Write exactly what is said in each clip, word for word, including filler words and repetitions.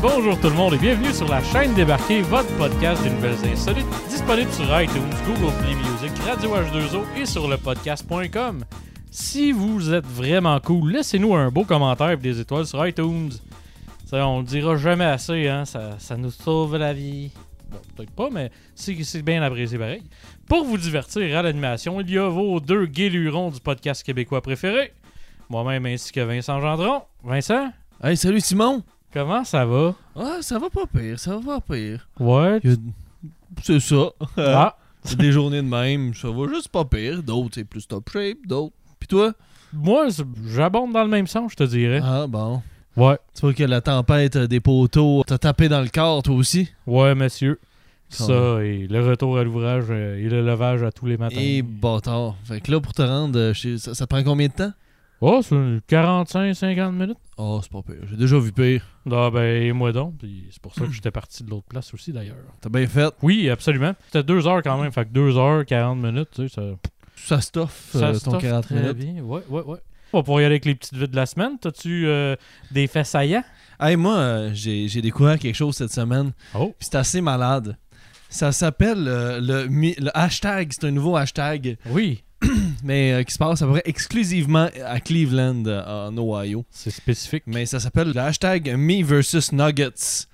bonjour tout le monde et bienvenue sur la chaîne Débarquée, votre podcast des nouvelles insolites, disponible sur iTunes, Google Play Music, Radio H deux O et sur le podcast point com. Si vous êtes vraiment cool, laissez-nous un beau commentaire et des étoiles sur iTunes. Ça, on le dira jamais assez, hein? ça, ça nous sauve la vie. Bon, peut-être pas, mais c'est, c'est bien apprécié pareil. Pour vous divertir à l'animation, il y a vos deux guélurons du podcast québécois préféré. Moi-même ainsi que Vincent Gendron. Vincent? Hey, salut Simon! Comment ça va? Ah, ça va pas pire, ça va pas pire. Ouais. Il y a- C'est ça. Ah. C'est des journées de même, ça va juste pas pire. D'autres, c'est plus top shape, d'autres. Pis toi? Moi, c'est- j'abonde dans le même sens, je te dirais. Ah, bon. Ouais. Tu vois que la tempête des poteaux t'a tapé dans le corps, toi aussi? Ouais, monsieur. Quand Ça, et le retour à l'ouvrage euh, et le levage à tous les matins. Et bâtard. Fait que là, pour te rendre, euh, chez... ça, ça te prend combien de temps? Oh, c'est quarante-cinq à cinquante minutes. Oh, c'est pas pire. J'ai déjà vu pire. Ah ben, et moi donc. Puis c'est pour ça que j'étais parti de l'autre place aussi, d'ailleurs. T'as bien fait. Oui, absolument. C'était deux heures quand même. Fait que deux heures, quarante minutes, tu sais, ça... Ça stuff, Ça euh, ton stoffe quarante très minutes. bien. Ouais, ouais, ouais. On va pouvoir y aller avec les petites vides de la semaine. T'as-tu euh, des faits saillants? Hey, moi, euh, j'ai, j'ai découvert quelque chose cette semaine. Oh. Puis c'est assez malade. Ça s'appelle euh, le, mi- le hashtag. C'est un nouveau hashtag. Oui. mais euh, qui se passe à peu près exclusivement à Cleveland, euh, en Ohio. C'est spécifique. Mais ça s'appelle le hashtag Me versus Nuggets.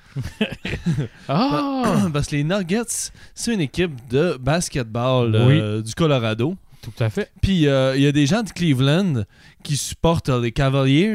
Ah! Parce que les Nuggets, c'est une équipe de basketball euh, du Colorado. Tout à fait. Puis euh, il y a des gens de Cleveland qui supportent euh, les Cavaliers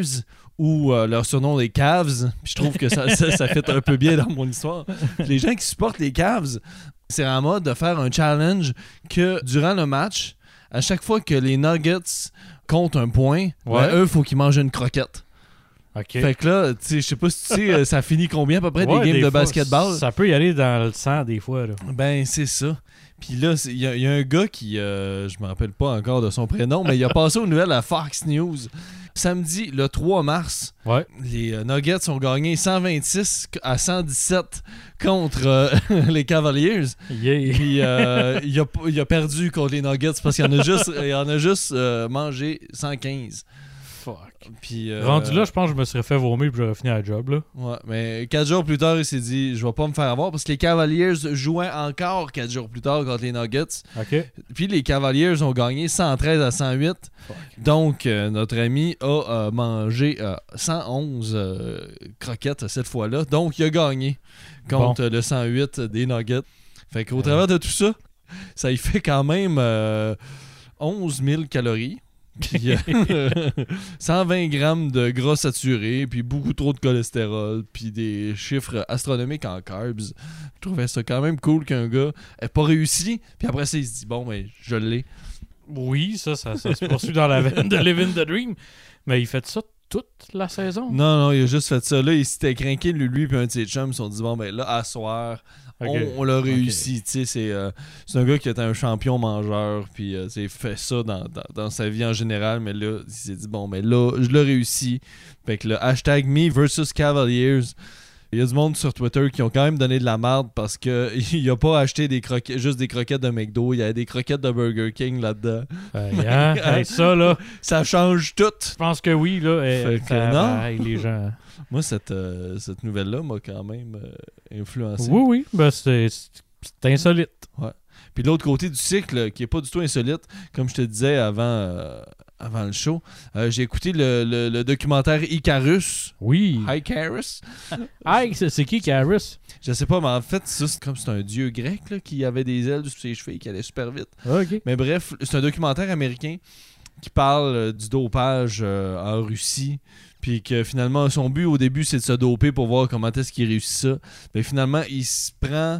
ou euh, leur surnom les Cavs. Puis je trouve que ça, ça, ça fait un peu bien dans mon histoire. Puis les gens qui supportent les Cavs, c'est en mode de faire un challenge que durant le match, à chaque fois que les Nuggets comptent un point, Ouais. ben, eux, il faut qu'ils mangent une croquette. OK. Fait que là, tu sais, je sais pas si tu sais, euh, ça finit combien à peu près Ouais, des games de fois, basketball? Ça peut y aller dans le sang des fois, là. Ben, c'est ça. Puis là, il y, a- y a un gars qui, euh, je me rappelle pas encore de son prénom, mais il a passé aux nouvelles à Fox News. Samedi, le trois mars, Ouais. les euh, Nuggets ont gagné cent vingt-six à cent dix-sept contre euh, les Cavaliers. Yeah. Puis euh, il, a, il a perdu contre les Nuggets parce qu'il en a juste, il en a juste euh, mangé cent quinze. Fuck. Puis, euh, Rendu là, je pense que je me serais fait vomir puis j'aurais fini la job, là. Ouais, mais quatre jours plus tard, il s'est dit je vais pas me faire avoir parce que les Cavaliers jouaient encore quatre jours plus tard contre les Nuggets. OK. Puis les Cavaliers ont gagné cent treize à cent huit. Fuck. Donc euh, notre ami a euh, mangé euh, cent onze euh, croquettes cette fois-là. Donc il a gagné contre le cent huit des Nuggets. Fait qu'au Ouais. travers de tout ça, ça y fait quand même euh, onze mille calories. Puis euh, cent vingt grammes de gras saturé, puis beaucoup trop de cholestérol, puis des chiffres astronomiques en carbs. Je trouvais ça quand même cool qu'un gars ait pas réussi, puis après ça, il se dit bon, ben, je l'ai. Oui, ça, ça, ça se poursuit dans la veine de Living the Dream. Mais il fait ça toute la saison. Non, non, il a juste fait ça. Là, il s'était craqué, lui, lui, puis un de ses chums, ils se sont dit bon, ben là, à soir, OK. on, on l'a réussi. Tu sais, c'est, euh, c'est un gars qui était un champion mangeur, puis euh, il fait ça dans, dans, dans sa vie en général, mais là, il s'est dit bon, ben là, je l'ai réussi. Fait que le hashtag Me versus Cavaliers. Il y a du monde sur Twitter qui ont quand même donné de la merde parce qu'il a pas acheté des croquettes, juste des croquettes de McDo, il y a des croquettes de Burger King là-dedans. Hey, hein? Hey, ça, là, Ça change tout. je pense que oui, là. eh, Fait que ça- non. hey, les gens. Moi, cette, euh, cette nouvelle-là m'a quand même euh, influencé. Oui, oui. Ben, c'est, c'est insolite. Puis de l'autre côté du cycle, qui est pas du tout insolite, comme je te disais avant, euh, avant le show, euh, j'ai écouté le, le- le documentaire Icarus. Oui. Icarus? Hey, c'est, c'est qui Caris? Je sais pas, mais en fait, ça, c'est comme c'est un dieu grec là, qui avait des ailes sur ses cheveux et qui allait super vite. OK. Mais bref, c'est un documentaire américain qui parle euh, du dopage euh, en Russie. Puis que finalement, son but au début, c'est de se doper pour voir comment est-ce qu'il réussit ça. Mais finalement, il se prend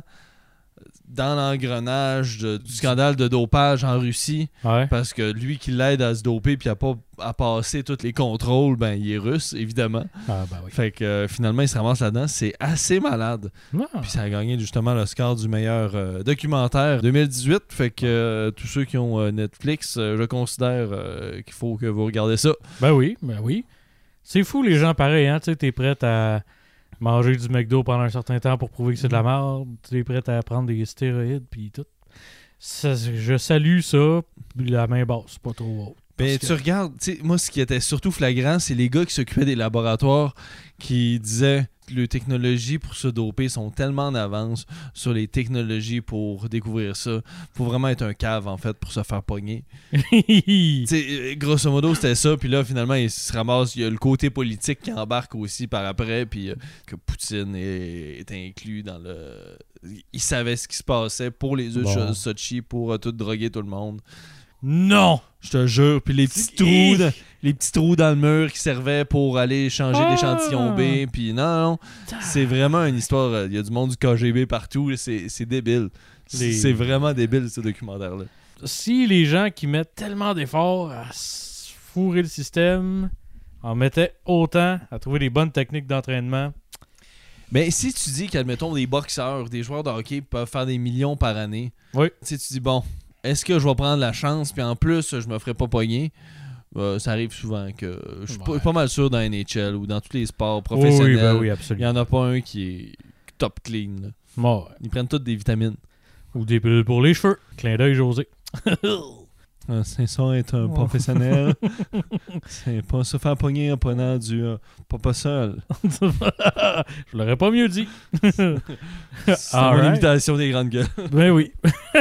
dans l'engrenage de- du scandale de dopage en Russie. Ouais. Parce que lui qui l'aide à se doper puis à pas à passer tous les contrôles, ben il est russe, évidemment. Ah, ben oui. Fait que euh, finalement, il se ramasse là-dedans. C'est assez malade. Ah. Puis ça a gagné justement le score du meilleur euh, documentaire deux mille dix-huit. Fait que euh, tous ceux qui ont euh, Netflix, euh, je considère euh, qu'il faut que vous regardez ça. Ben oui, ben oui. C'est fou, les gens pareils, hein. Tu sais, t'es prêt à manger du McDo pendant un certain temps pour prouver que c'est de la merde. T'es prêt à prendre des stéroïdes, puis tout. Ça, je salue ça, la main basse, pas trop haute. Ben, que... tu regardes, tu sais, moi, ce qui était surtout flagrant, c'est les gars qui s'occupaient des laboratoires qui disaient les technologies pour se doper sont tellement en avance sur les technologies pour découvrir ça. Faut vraiment être un cave, en fait, pour se faire pogner. T'sais, grosso modo, c'était ça. Puis là, finalement, il se ramasse. Il y a le côté politique qui embarque aussi par après. Puis euh, que Poutine est, est inclus dans le... Il savait ce qui se passait pour les Jeux Bon. de Sochi, pour euh, tout droguer tout le monde. Non! Je te jure. Puis les petits trous, de- les petits trous dans le mur qui servaient pour aller changer Ah! l'échantillon B. Puis non, non, c'est vraiment une histoire. Il y a du monde du K G B partout. C'est, c'est débile. C'est, Les- c'est vraiment débile, ce documentaire-là. Si les gens qui mettent tellement d'efforts à s- fourrer le système en mettaient autant à trouver les bonnes techniques d'entraînement, Mais si tu dis qu'admettons des boxeurs, des joueurs de hockey peuvent faire des millions par année, oui. tu sais, tu dis bon, est-ce que je vais prendre la chance puis en plus je me ferai pas pogner? Euh, ça arrive souvent que je suis Ouais. pas, pas mal sûr dans N H L ou dans tous les sports Oui, professionnels, ben oui, il y absolument. en a pas un qui est top clean. Là. Bon, ouais. Ils prennent toutes des vitamines. Ou des pilules pour les cheveux. Clin d'œil, José. Ah, c'est ça être un Oh. professionnel. C'est pas se faire pogner en prenant du euh, pas pas seul. Je l'aurais pas mieux dit. C'est All mon right. imitation des grandes gueules. Ben oui.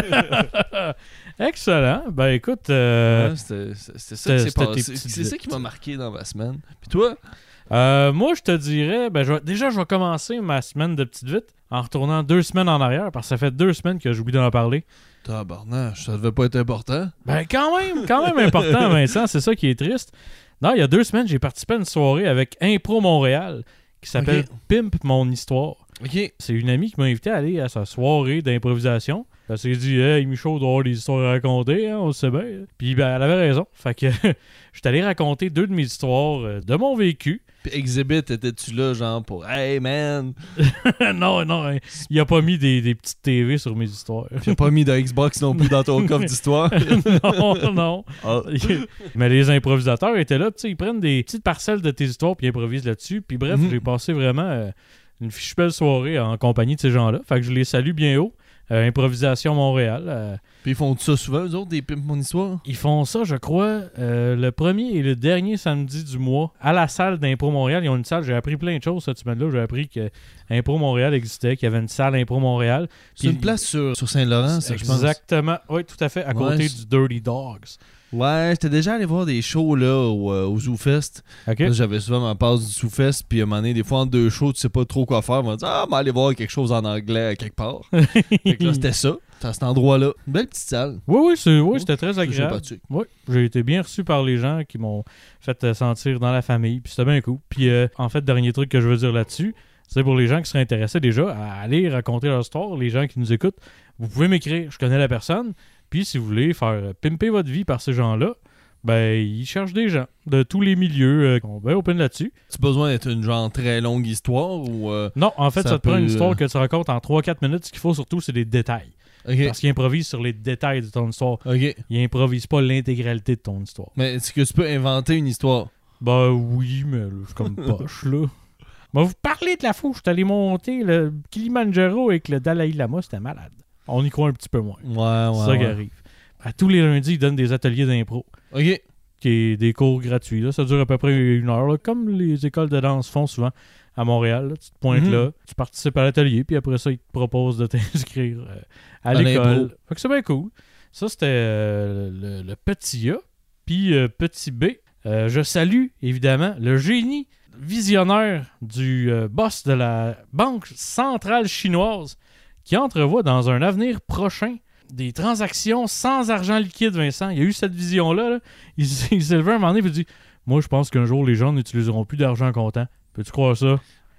Excellent. Ben écoute, euh, Ouais, c'était, c'était ça c'était- qui s'est c'était passé. tes petites C'est ça vites. qui m'a marqué dans ma semaine. Puis toi? euh, moi je te dirais, ben je vais- déjà je vais commencer ma semaine de petite vite en retournant deux semaines en arrière parce que ça fait deux semaines que j'oublie d'en parler. Tabarnache, ça devait pas être important. Ben quand même, quand même important, Vincent, c'est ça qui est triste. Non, il y a deux semaines, j'ai participé à une soirée avec Impro Montréal qui s'appelle Ok. Pimp Mon Histoire. Ok. C'est une amie qui m'a invité à aller à sa soirée d'improvisation. Elle s'est dit, hey, Michaud doit avoir des histoires à raconter, hein, on le sait bien. Puis ben, elle avait raison. Fait que je suis allé raconter deux de mes histoires euh, de mon vécu. Puis Exhibit, étais-tu là, genre, pour Hey man, non, non, hein, il a pas mis des, des petites T V sur mes histoires. j'ai pas mis de Xbox non plus dans ton coffre d'histoire. non, non. Ah. Mais les improvisateurs étaient là, tu sais, ils prennent des petites parcelles de tes histoires puis ils improvisent là-dessus. Puis bref, Mhm. j'ai passé vraiment euh, une fichue belle soirée en compagnie de ces gens-là. Fait que je les salue bien haut. Euh, Improvisation Montréal. euh, Puis ils font ça souvent, eux autres, des Pimp Mon Histoire? Ils font ça, je crois, euh, le premier et le dernier samedi du mois à la salle d'Impro Montréal. Ils ont une salle, j'ai appris plein de choses cette semaine-là. J'ai appris que Impro Montréal existait, qu'il y avait une salle Impro Montréal. C'est Puis- une place sur, sur Saint-Laurent, ça, je pense. Exactement, oui, tout à fait, à Ouais, côté c'est- du Dirty Dogs. Ouais, j'étais déjà allé voir des shows là au, euh, au ZooFest. OK? Là, j'avais souvent ma passe du ZooFest, puis à un moment donné, des fois, en deux shows, tu sais pas trop quoi faire. On m'a dit, ah, mais aller voir quelque chose en anglais à quelque part. Fait que là, c'était ça. C'était à cet endroit-là. Une belle petite salle. Oui, oui, c'est- oui, c'était très C'est agréable. sympathique. Oui, j'ai été bien reçu par les gens qui m'ont fait euh, sentir dans la famille, puis c'était bien cool. Puis euh, en fait, dernier truc que je veux dire là-dessus, c'est pour les gens qui seraient intéressés déjà à aller raconter leur histoire, les gens qui nous écoutent, vous pouvez m'écrire, je connais la personne, puis si vous voulez faire euh, pimper votre vie par ces gens-là, ben ils cherchent des gens de tous les milieux, euh, on va open là-dessus. Tu as besoin d'être une genre très longue histoire ou. euh, Non, en fait, ça, Ça te prend une peut, histoire euh, que tu racontes en trois quatre minutes, ce qu'il faut surtout, c'est des détails. Ok. Parce qu'ils improvisent sur les détails de ton histoire. Ok. Ils improvisent pas l'intégralité de ton histoire. Mais est-ce que tu peux inventer une histoire? Ben oui, mais là, je suis comme poche, là. Mais vous parlez de la fou, je suis allé monter le Kilimanjaro avec le Dalai Lama, c'était malade. On y croit un petit peu moins. Ouais, ouais. C'est ça qui ouais. arrive. À tous les lundis, ils donnent des ateliers d'impro, Ok. qui est des cours gratuits. Là. Ça dure à peu près une heure, là, comme les écoles de danse font souvent à Montréal. Là. Tu te pointes Mhm. là, tu participes à l'atelier, puis après ça, ils te proposent de t'inscrire euh, à, À l'école. l'impro. Fait que c'est bien cool. Ça, c'était euh, le, le petit A. Puis euh, petit B, euh, je salue évidemment le génie visionnaire du euh, boss de la Banque centrale chinoise qui entrevoit dans un avenir prochain des transactions sans argent liquide, Vincent. Il y a eu cette vision-là. Là. Il, s- il s'est levé un moment donné et il dit « Moi, je pense qu'un jour, les gens n'utiliseront plus d'argent comptant. Peux-tu croire ça? Ouais. »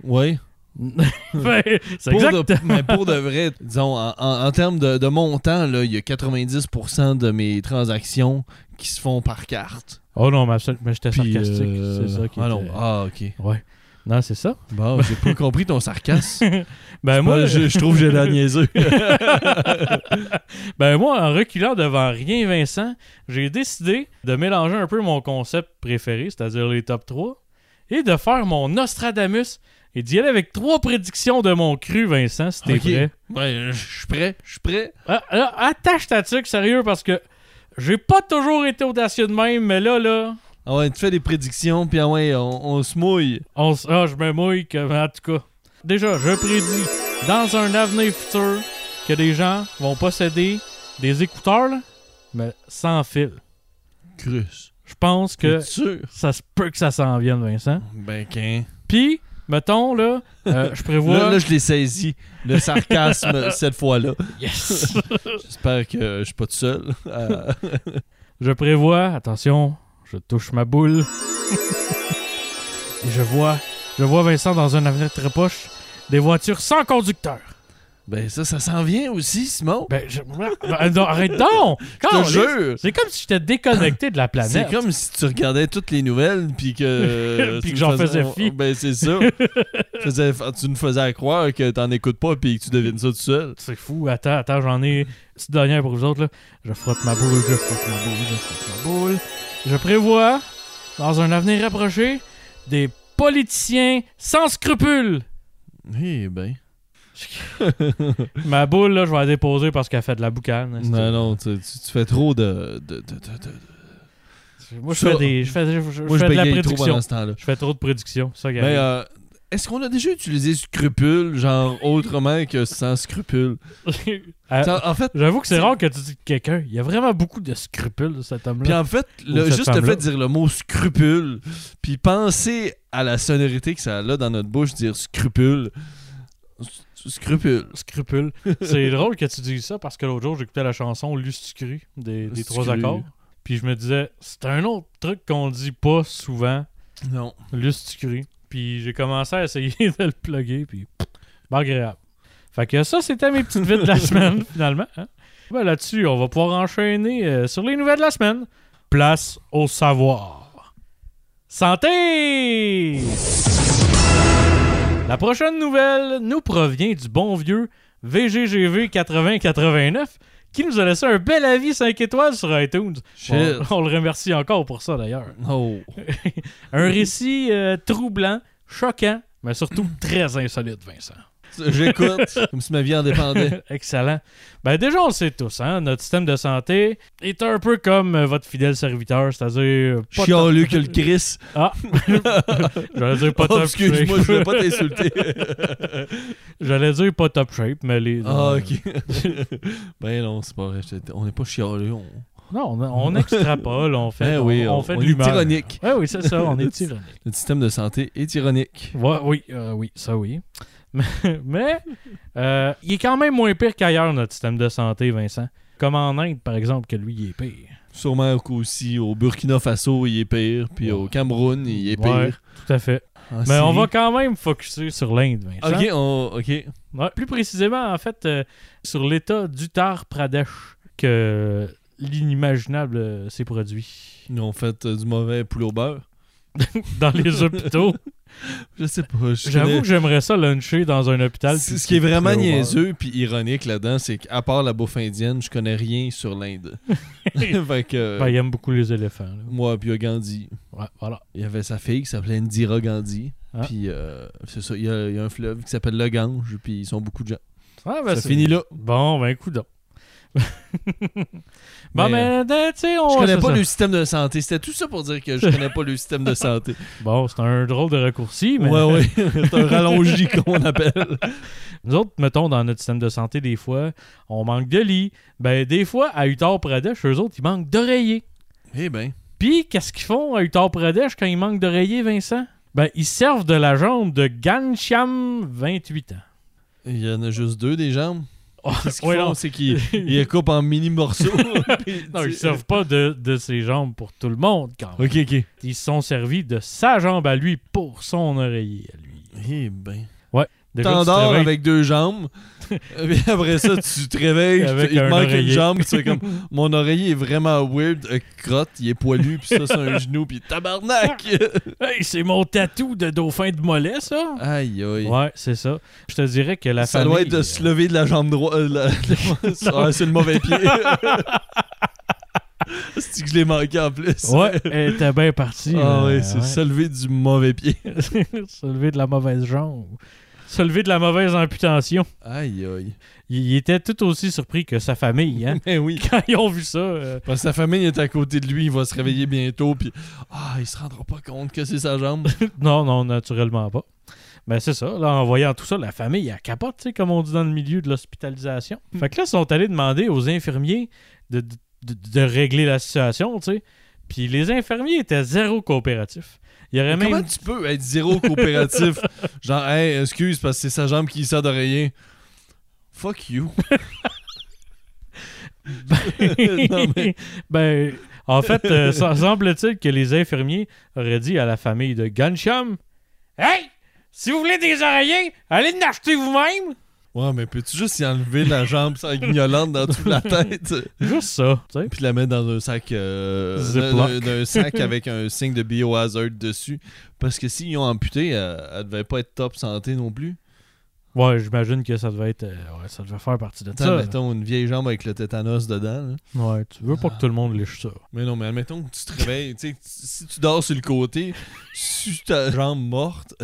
Ben, c'est Pour exact. de, mais pour de vrai, disons, en, en- en termes de, de montant, là, il y a quatre-vingt-dix pour cent de mes transactions qui se font par carte. Oh non, mais, absolu- mais j'étais Puis, sarcastique. euh, C'est ça qui ah non, était- ah ok. Ouais. Non, c'est ça. Bon, j'ai pas compris ton sarcasme. Ben moi, Moi, je, je trouve que j'ai l'air niaiseux. ben moi, en reculant devant rien, Vincent, j'ai décidé de mélanger un peu mon concept préféré, c'est-à-dire les top trois, et de faire mon Nostradamus et d'y aller avec trois prédictions de mon cru, Vincent, si t'es Ok. prêt. Ouais, je suis prêt, je suis prêt. Ah, là, attache ta tuque, sérieux, parce que j'ai pas toujours été audacieux de même, mais là, là, Ah ouais, tu fais des prédictions, puis ah ouais, on, on se mouille. on, s- ah, je me mouille, que, en tout cas, déjà, je prédis dans un avenir futur que des gens vont posséder des écouteurs, là, mais sans fil. Cruce. Je pense que T'es sûr? ça se peut que ça s'en vienne, Vincent. Ben, qu'un. Puis, mettons, là, euh, je prévois... Là, là, je l'ai saisi. Le sarcasme, cette fois-là. Yes! J'espère que je suis pas tout seul. Euh, Je prévois, attention, je touche ma boule. Et je vois, je vois Vincent dans un avenir très proche, des voitures sans conducteur. ben, ça, ça s'en vient aussi, Simon. Ben, je... ben, non, arrête donc! Je te jure. C'est comme si j'étais déconnecté de la planète. C'est comme si tu regardais toutes les nouvelles puis que... Puis tu que j'en nous faisais fi. Ben, c'est ça. Faisais- tu nous faisais croire que t'en écoutes pas puis que tu devines ça tout seul. C'est fou. Attends, attends, j'en ai une petite dernière pour vous autres. Là. Je frotte ma boule, je frotte ma boule, je frotte ma boule. Je prévois, dans un avenir rapproché, des politiciens sans scrupules. Eh ben... Ma boule, là, je vais la déposer parce qu'elle fait de la boucane. Non, non, tu, tu- tu fais trop de... de, de, de, de- Moi, je Ça- fais, des, je fais, je, je Moi, je fais de la bégaye trop prédiction. pendant ce temps-là. Je fais trop de prédictions. Ça, qui Mais arrive. euh, est-ce qu'on a déjà utilisé scrupule, genre autrement que sans scrupule? Euh, Ça, en fait, J'avoue que c'est c'est- rare que tu dis quelqu'un. Il y a vraiment beaucoup de scrupules, cet puis homme-là. en fait, le- Ou cette juste le femme-là. fait de dire le mot scrupule, puis penser à la sonorité que ça a dans notre bouche, dire scrupule. S- Scrupule. Scrupule. C'est drôle que tu dises ça parce que l'autre jour, j'écoutais la chanson Lustucru des, des trois Lustucru. accords. Puis je me disais, c'est un autre truc qu'on dit pas souvent, Non. Lustucru. Puis j'ai commencé à essayer de le plugger, puis pff, pas agréable. Fait que ça, c'était mes petites vites de la semaine, finalement. Hein? Ben, là-dessus, on va pouvoir enchaîner euh, sur les nouvelles de la semaine. Place au savoir. Santé! La prochaine nouvelle nous provient du bon vieux V G G V quatre-vingts quatre-vingt-neuf qui nous a laissé un bel avis cinq étoiles sur iTunes. Shit. On, on le remercie encore pour ça d'ailleurs. Oh. Un récit euh, troublant, choquant, mais surtout très insolite, Vincent. J'écoute, comme si ma vie en dépendait. Excellent. Ben déjà, on le sait tous, hein, notre système de santé est un peu comme euh, votre fidèle serviteur, c'est-à-dire... euh, pas Chialeux top- que le Chris. Ah! J'allais dire pas Oh, top excuse-moi, shape. je voulais pas t'insulter. J'allais dire pas top shape, mais les... Ah, ok. Ben non, c'est pas vrai. j'étais- On n'est pas chialeux. On... Non, on, on extrapole, on fait, Ben oui, on, on, on fait on de est l'humeur. ironique. Ouais, oui, c'est ça, on est ironique. Notre système de santé est ironique. Ouais, oui, euh, oui, ça oui. Mais, mais euh, il est quand même moins pire qu'ailleurs, notre système de santé, Vincent. Comme en Inde, par exemple, que lui, il est pire. Sûrement qu'aussi au Burkina Faso, il est pire. Puis au Cameroun, il est pire. Ouais, tout à fait. En Mais Syrie. on va quand même focuser sur l'Inde, Vincent. Ok, on... ok. Ouais, plus précisément, en fait, euh, sur l'état d'Uttar Pradesh que l'inimaginable euh, s'est produit. Ils ont fait euh, du mauvais poulet au beurre. Dans les hôpitaux. Je sais pas. je J'avoue connais- que j'aimerais ça luncher dans un hôpital. C'est- puis Ce qui est vraiment poulet au beurre. niaiseux puis ironique là-dedans, c'est qu'à part la bouffe indienne, je connais rien sur l'Inde. Fait que... Ben, il aime beaucoup les éléphants. là. Moi, puis il y a Gandhi. Ouais, voilà. Il y avait sa fille qui s'appelait Indira Gandhi. Ah. Puis euh, c'est ça, il y, a, il y a un fleuve qui s'appelle le Gange, puis ils sont beaucoup de gens. Ah, ben, ça c'est- finit là. Bon, ben, coup donc. Bon, Mais, mais, tu sais, on. Je connais c'est pas ça. le système de santé. C'était tout ça pour dire que je connais pas le système de santé. Bon, c'est un drôle de raccourci, mais. Ouais, ouais. C'est un rallongi qu'on appelle. Nous autres, mettons, dans notre système de santé, des fois, on manque de lits. Ben, des fois, à Uttar Pradesh, eux autres, ils manquent d'oreillers. Eh ben. Puis, qu'est-ce qu'ils font à Uttar Pradesh quand ils manquent d'oreillers, Vincent? Ben, ils servent de la jambe de Ghanshyam, vingt-huit ans. Il y en a juste deux des jambes. Qu'est-ce qu'ils Ouais, font? non. C'est qu'ils ils les coupent en mini morceaux. Puis, Non, tu ils sais- servent pas de, de ses jambes pour tout le monde, quand même. Ok, ok. Ils se sont servis de sa jambe à lui pour son oreiller à lui. Eh ben. Déjà, tu te T'endors réveilles- avec deux jambes. Puis après ça, tu te réveilles. Avec il te un manque oreiller. une jambe. Tu fais comme mon oreiller est vraiment weird. euh, crotte, il est poilu. Puis ça, c'est un genou. Puis tabarnak. Hey, c'est mon tatou de dauphin de mollet, ça? Aïe, aïe. Ouais, c'est ça. Je te dirais que la ça famille... doit être de se lever de la jambe droite. euh, la- la- Ah, c'est le mauvais pied. C'est que je l'ai manqué en plus. Ouais, elle était bien partie. Ah là. ouais, c'est se lever du mauvais pied. Se lever de la mauvaise jambe. Se lever de la mauvaise amputation. Aïe, aïe. Il, il était tout aussi surpris que sa famille, hein? Mais oui. Quand ils ont vu ça. euh, Parce que sa famille est à côté de lui, il va se réveiller bientôt, puis ah, il se rendra pas compte que c'est sa jambe. Non, non, naturellement pas. Ben c'est ça, là, en voyant tout ça, la famille, elle capote, tu sais, comme on dit dans le milieu de l'hospitalisation. Mm. Fait que là, ils sont allés demander aux infirmiers de, de, de, de régler la situation, tu sais. Puis les infirmiers étaient zéro coopératifs. Il y aurait même... Comment tu peux être zéro coopératif? Genre, hey, excuse, parce que c'est sa jambe qui sert d'oreiller. Fuck you. ben, non, mais... ben, en fait, euh, semble-t-il que les infirmiers auraient dit à la famille de Gunsham, « Hey! Si vous voulez des oreillers, allez en acheter vous-même! » Ouais, mais peux-tu juste y enlever la jambe sans guignolante dans toute la tête? Juste ça, tu sais. Puis la mettre dans un sac euh, d'un, d'un sac avec un signe de biohazard dessus. Parce que s'ils ont amputé, elle, elle devait pas être top santé non plus. Ouais, j'imagine que ça devait être. Euh, ouais, ça devait faire partie de T'sais, ça. Mettons une vieille jambe avec le tétanos dedans. Là. Ouais, tu veux pas ah. que tout le monde lèche ça. Mais non, mais admettons que tu te réveilles, tu sais, si tu dors sur le côté, sur ta jambe morte.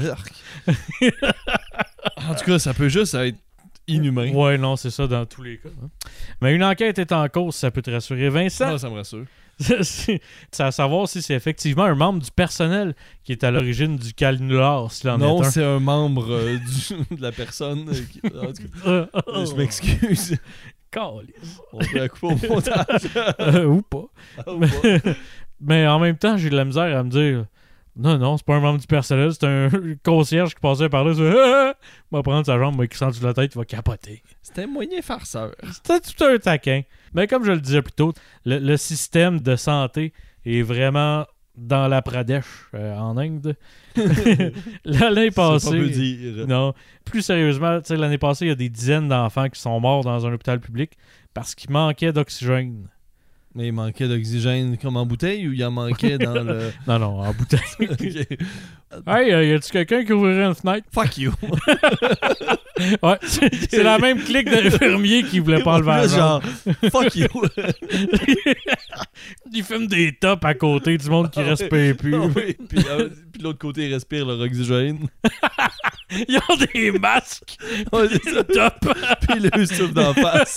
En tout cas, ça peut juste être inhumain. Ouais, non, c'est ça dans tous les cas. Hein. Mais une enquête est en cause, ça peut te rassurer. Vincent? Non, ça me rassure. C'est à savoir si c'est effectivement un membre du personnel qui est à l'origine du canular, s'il en non, est un. c'est un membre euh, du, de la personne. Euh, qui, en tout cas, je m'excuse. Calice. On peut la couper au montage. euh, ou pas. Ah, ou pas. Mais en même temps, j'ai de la misère à me dire... Non, non, c'est pas un membre du personnel, c'est un concierge qui passait par là. Il ah, va prendre sa jambe, qui sent sur la tête, il va capoter. C'était un moyen farceur. C'était tout un taquin. Mais comme je le disais plus tôt, le, le système de santé est vraiment dans la Pradesh, euh, en Inde. L'année passée... Ça peut dire. Non. Plus sérieusement, l'année passée, il y a des dizaines d'enfants qui sont morts dans un hôpital public parce qu'il manquait d'oxygène. Mais il manquait d'oxygène comme en bouteille ou il en manquait dans le... Non, non, en bouteille. Okay. Hey, euh, y a-tu quelqu'un qui ouvrirait une fenêtre? Fuck you! Ouais, c'est, c'est la même clique d'infirmier qui voulait pas enlever la genre, fuck you! Ils fument des tops à côté du monde qui respire plus. Ah oui. Puis, euh, puis de l'autre côté, ils respirent leur oxygène. Ils ont des masques! Ouais, c'est ça. Top! Puis le souffle d'en face.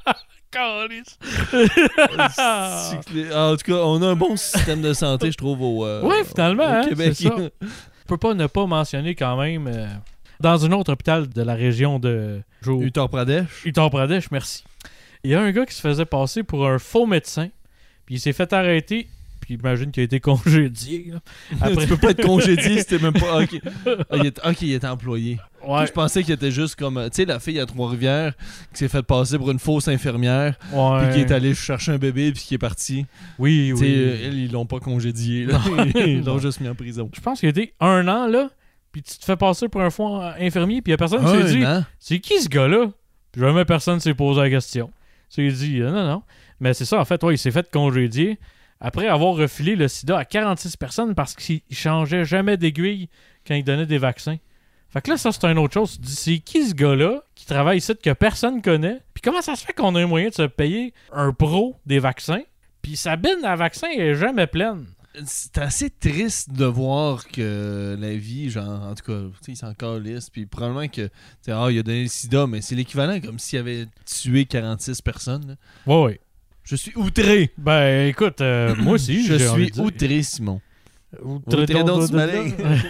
En tout cas, on a un bon système de santé, je trouve, au, euh, oui, finalement, au hein, Québec. C'est ça. Je peux pas ne pas mentionner quand même, euh, dans un autre hôpital de la région de... Uttar Pradesh. Uttar Pradesh, merci. Il y a un gars qui se faisait passer pour un faux médecin, puis il s'est fait arrêter, puis j'imagine qu'il a été congédié. Là. Après... tu peux pas être congédié si t'es même pas... Ok, ah, il, est... okay, il était employé. Ouais. Je pensais qu'il était juste comme... Tu sais, la fille à Trois-Rivières qui s'est fait passer pour une fausse infirmière, ouais. puis qui est allée chercher un bébé, puis qui est parti. Oui, t'sais, oui. Elle, ils l'ont pas congédié. Là. Ils l'ont juste mis en prison. Je pense qu'il a été un an, là, puis tu te fais passer pour un faux infirmier, puis il y a personne qui s'est dit « C'est qui ce gars-là? » Puis jamais personne s'est posé la question. Il s'est dit « Non, non. » Mais c'est ça, en fait, ouais, il s'est fait congédier après avoir refilé le sida à quarante-six personnes parce qu'il changeait jamais d'aiguille quand il donnait des vaccins. Fait que là, ça, c'est une autre chose. Tu dis, c'est qui ce gars-là qui travaille ici que personne connaît? Puis comment ça se fait qu'on a un moyen de se payer un pro des vaccins? Puis sa bine à vaccin est jamais pleine. C'est assez triste de voir que la vie, genre, en tout cas, tu sais, il s'en calisse, puis probablement que, ah, il a donné le sida, mais c'est l'équivalent comme s'il avait tué quarante-six personnes. Là. Ouais, ouais. Je suis outré. Ben, écoute, euh, moi aussi, je j'ai suis outré, Simon. Outré, outré donc du malin.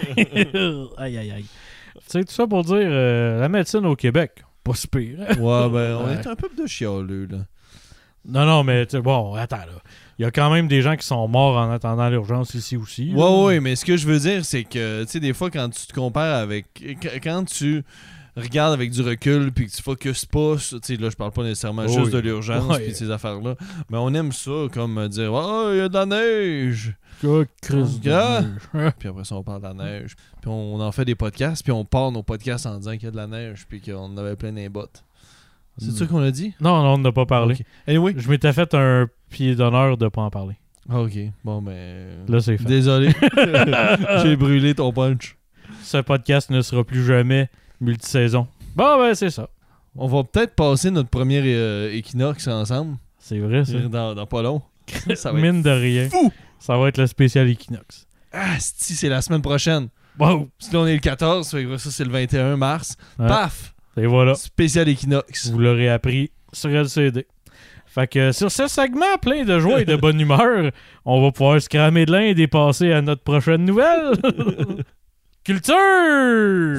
Aïe, aïe, aïe. Tu sais, tout ça pour dire, euh, la médecine au Québec, pas si pire. Hein? Ouais, ben, on ouais. est un peu de chialeux, là. Non, non, mais bon, attends, là. Il y a quand même des gens qui sont morts en attendant l'urgence ici aussi. Ouais, là. Ouais, mais ce que je veux dire, c'est que, tu sais, des fois, quand tu te compares avec... Quand tu regardes avec du recul puis que tu focuses pas, tu sais, là, je parle pas nécessairement oui. juste de l'urgence ouais. puis de ces affaires-là, mais on aime ça, comme dire « Oh, il y a de la neige! » Oh, Christ de neige. Puis après ça, on parle de la neige. Puis on en fait des podcasts, puis on part nos podcasts en disant qu'il y a de la neige puis qu'on avait plein les bottes. C'est mm. ça qu'on a dit? Non, non, on n'a pas parlé. Okay. Anyway. Je m'étais fait un pied d'honneur de pas en parler. Ok, bon, ben... Là, c'est fait. Désolé. J'ai brûlé ton punch. Ce podcast ne sera plus jamais multisaison. Bon, ben, c'est ça. On va peut-être passer notre premier euh, équinoxe ensemble. C'est vrai, ça. Dans, dans pas long. Ça va Mine être de rien. Fou! Ça va être le spécial équinoxe. Ah, si, c'est la semaine prochaine. Wow! Si là, on est le quatorze, ça, c'est le vingt et un mars. Ouais. Paf! Et voilà. Spécial équinoxe. Vous l'aurez appris sur L C D. Fait que sur ce segment plein de joie et de bonne humeur, on va pouvoir se cramer de l'Inde et passer à notre prochaine nouvelle. Culture!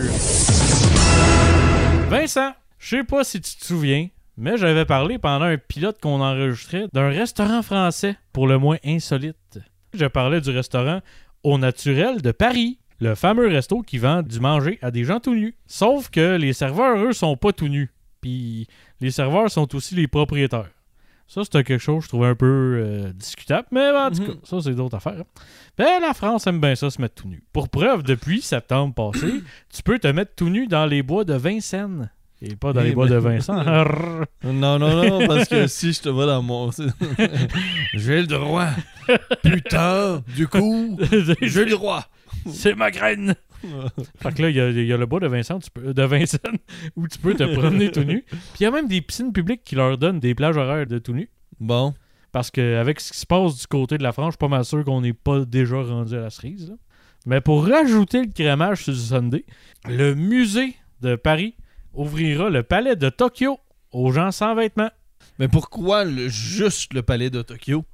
Vincent, je sais pas si tu te souviens, mais j'avais parlé pendant un pilote qu'on enregistrait d'un restaurant français pour le moins insolite. Je parlais du restaurant Au Naturel de Paris, le fameux resto qui vend du manger à des gens tout nus. Sauf que les serveurs, eux, sont pas tout nus. Puis les serveurs sont aussi les propriétaires. Ça, c'était quelque chose que je trouvais un peu euh, discutable, mais en tout cas, mm-hmm. ça, c'est d'autres affaires. Hein. Ben, la France aime bien ça, se mettre tout nu. Pour preuve, depuis septembre passé, tu peux te mettre tout nu dans les bois de Vincennes. Et pas dans hey, les bois mais... de Vincent. non, non, non, parce que si je te vois dans mon... j'ai le droit. Putain, du coup, j'ai le droit. C'est ma graine. Fait que là, il y, y a le bois de Vincent, tu peux, de Vincennes où tu peux te promener tout nu. Puis il y a même des piscines publiques qui leur donnent des plages horaires de tout nu. Bon. Parce qu'avec ce qui se passe du côté de la France, je suis pas mal sûr qu'on n'est pas déjà rendu à la cerise. Là. Mais pour rajouter le crémage sur du Sunday, le musée de Paris ouvrira le palais de Tokyo aux gens sans vêtements. Mais pourquoi le, juste le palais de Tokyo?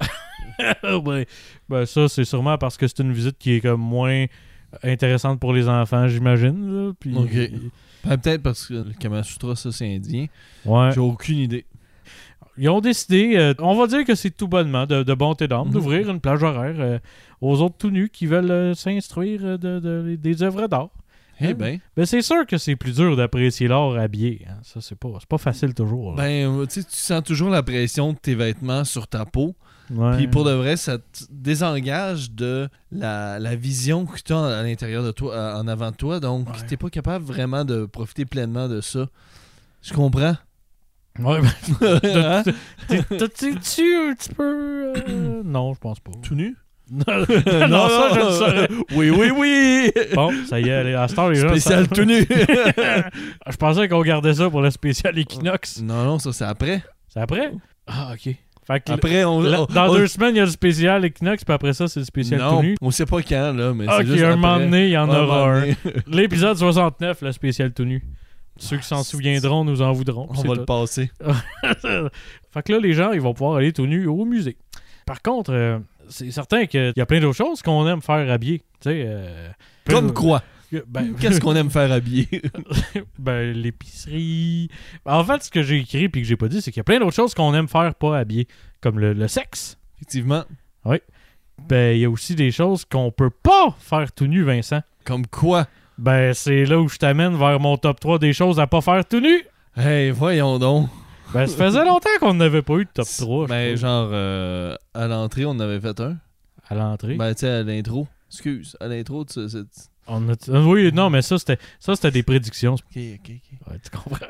ben, ben ça, c'est sûrement parce que c'est une visite qui est comme moins intéressante pour les enfants, j'imagine. Là. Puis, ok. Ben, peut-être parce que le Kamasutra, ça, c'est indien. Ouais. J'ai aucune idée. Ils ont décidé, euh, on va dire que c'est tout bonnement, de, de bonté d'âme, mm-hmm. d'ouvrir une plage horaire euh, aux autres tout nus qui veulent euh, s'instruire de, de, de, des œuvres d'art. Eh hein? ben. Ben c'est sûr que c'est plus dur d'apprécier l'art habillé. Hein. Ça, c'est pas, c'est pas facile toujours. Là. Ben, tu sais, tu sens toujours la pression de tes vêtements sur ta peau. Ouais. Puis pour de vrai, ça te désengage de la, la vision que tu as à l'intérieur de toi, en avant de toi. Donc, ouais. t'es pas capable vraiment de profiter pleinement de ça. Je comprends. Ouais, ben. hein? T'es-tu un petit peu. Euh... Non, je pense pas. Tout nu? non, non, non, ça, je le saurais. Oui, oui, oui! Bon, ça y est, à cette heure, les gens... Spécial tout nu! Je pensais qu'on gardait ça pour le spécial équinoxe. Non, non, ça, c'est après. C'est après? Ah, OK. Fait que après, on, là, on, dans on, deux on... semaines, il y a le spécial équinoxe, puis après ça, c'est le spécial non, tout nu. On sait pas quand, là, mais okay, c'est juste un après. moment donné, il y en un aura un. L'épisode soixante-neuf, le spécial tout nu. Ceux qui s'en souviendront nous en voudront. On va tout. le passer. Fait que là, les gens, ils vont pouvoir aller tout nus au musée. Par contre, euh, c'est certain qu'il y a plein d'autres choses qu'on aime faire habiller. Tu sais, euh, Comme quoi? Ben, Qu'est-ce qu'on aime faire habiller? ben, l'épicerie. En fait, ce que j'ai écrit et que j'ai pas dit, c'est qu'il y a plein d'autres choses qu'on aime faire pas habiller. Comme le, le sexe. Effectivement. Oui. Ben, il y a aussi des choses qu'on peut pas faire tout nu, Vincent. Comme quoi? Ben, c'est là où je t'amène vers mon top trois des choses à pas faire tout nu. Hey, voyons donc. Ben, ça faisait longtemps qu'on n'avait pas eu de top trois. Ben, genre, euh, à l'entrée, on en avait fait un. À l'entrée? Ben, tu sais, à l'intro. Excuse, à l'intro, tu sais... On a t... Oui, non, mais ça, c'était ça c'était des prédictions. Ok, ok, ok. Ouais, tu comprends?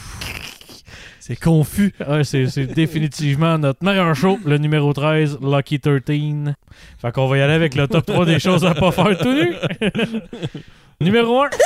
C'est confus. Ouais, c'est, c'est définitivement notre meilleur show, le numéro treize, Lucky treize. Fait qu'on va y aller avec le top trois des choses à pas faire tout nu. Numéro un.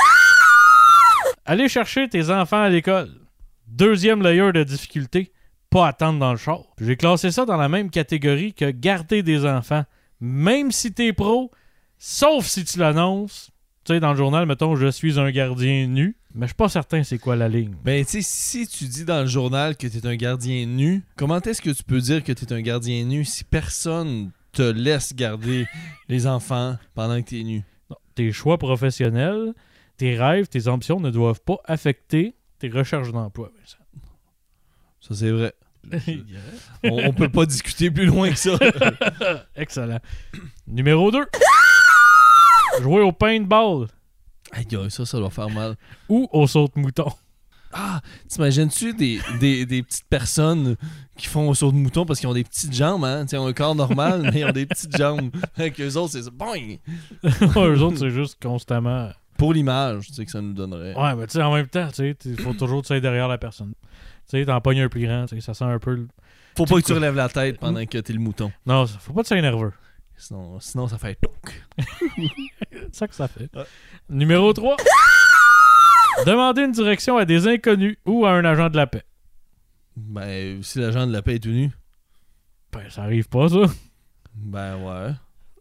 Aller chercher tes enfants à l'école. Deuxième layer de difficulté, pas attendre dans le char. J'ai classé ça dans la même catégorie que garder des enfants. Même si t'es pro, sauf si tu l'annonces. Tu sais, dans le journal, mettons, je suis un gardien nu, mais je suis pas certain c'est quoi la ligne. Ben, tu sais, si tu dis dans le journal que t'es un gardien nu, comment est-ce que tu peux dire que t'es un gardien nu si personne te laisse garder les enfants pendant que t'es nu? Non, tes choix professionnels, tes rêves, tes ambitions ne doivent pas affecter tes recherches d'emploi. Ça, ça c'est vrai. on, on peut pas discuter plus loin que ça. Excellent. Numéro deux. Jouer au paintball. Aïe, ça, ça doit faire mal. Ou au saute-mouton. Ah, t'imagines-tu des, des, des petites personnes qui font au saut-mouton parce qu'ils ont des petites jambes, hein? Ils ont un corps normal, mais ils ont des petites jambes. Avec eux autres, c'est ça. Boing! Eux autres, c'est juste constamment... Pour l'image, tu sais, que ça nous donnerait. Ouais, mais tu sais, en même temps, tu sais, il faut toujours tu sais, derrière la personne. Tu sais, t'en pognes un plus grand, tu sais, ça sent un peu... Le... Faut pas que tu relèves la tête pendant que t'es le mouton. Non, faut pas que tu sois nerveux. Sinon, sinon ça fait toc. C'est ça que ça fait. Ouais. Numéro trois. Demander une direction à des inconnus ou à un agent de la paix. Ben, si l'agent de la paix est tout nu. Ben, ça arrive pas, ça. Ben, ouais.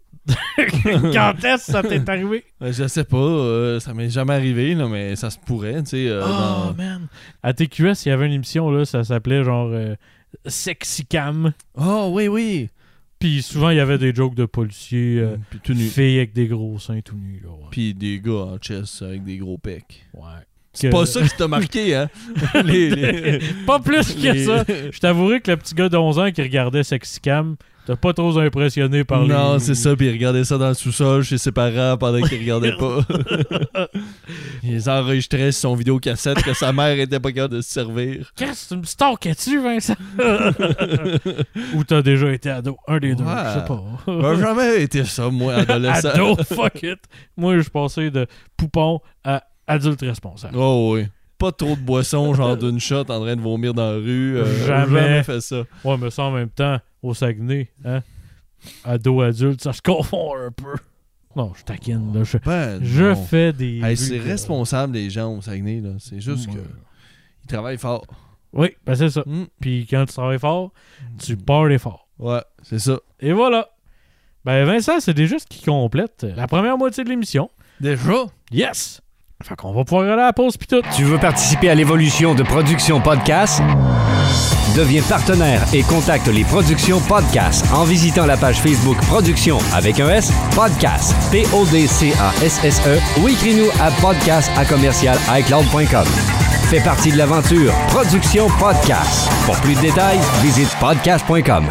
Quand est-ce que ça t'est arrivé? Ben, je sais pas. Euh, ça m'est jamais arrivé, là, mais ça se pourrait, tu sais. Euh, oh, dans... man. À T Q S, il y avait une émission, là, ça s'appelait genre euh, Sexy Cam. Oh, oui, oui. Puis souvent, il y avait des jokes de policiers, euh, Puis tout nu. filles avec des gros seins tout nus. Là, ouais. Puis des gars en chess avec des gros pecs. Ouais. C'est Que- pas ça qui t'a marqué, hein? les, les- Pas plus que les- ça. Je t'avouerai que le petit gars d'onze ans qui regardait Sexy Cam, t'as pas trop impressionné par les... Non, c'est ça, puis il regardait ça dans le sous-sol chez ses parents pendant qu'il regardait pas. Il les enregistrait sur son vidéocassette que sa mère était pas capable de se servir. Qu'est-ce que tu me stalkais-tu, Vincent? Ou t'as déjà été ado? Un des deux, Ouais. je sais pas. J'ai jamais été ça, moi, adolescent. Ado, fuck it. Moi, je passais de poupon à adulte responsable. Oh oui. Pas trop de boissons, genre d'une shot en train de vomir dans la rue. Euh, Jamais. jamais fait ça. Ouais, mais ça en même temps, au Saguenay, hein? Ado-adulte, ça se confond un peu. Non, je taquine, là. Je, Ben, je non. fais des... Hey, c'est vulgaires- responsable les gens au Saguenay, là. C'est juste Ouais. que ils travaillent fort. Oui, ben c'est ça. Mm. Puis quand tu travailles fort, tu pars fort. Ouais, c'est ça. Et voilà. Ben Vincent, c'est déjà ce qui complète la première moitié de l'émission. Déjà? Yes! Fait qu'on va pouvoir aller à la pause pis tout. Tu veux participer à l'évolution de Production Podcast? Deviens partenaire et contacte les Productions Podcast en visitant la page Facebook Production avec un S, Podcast, P O D C A S S E ou écris-nous à podcast à commercial iCloud point com. Fais partie de l'aventure Production Podcast. Pour plus de détails, visite podcast point com.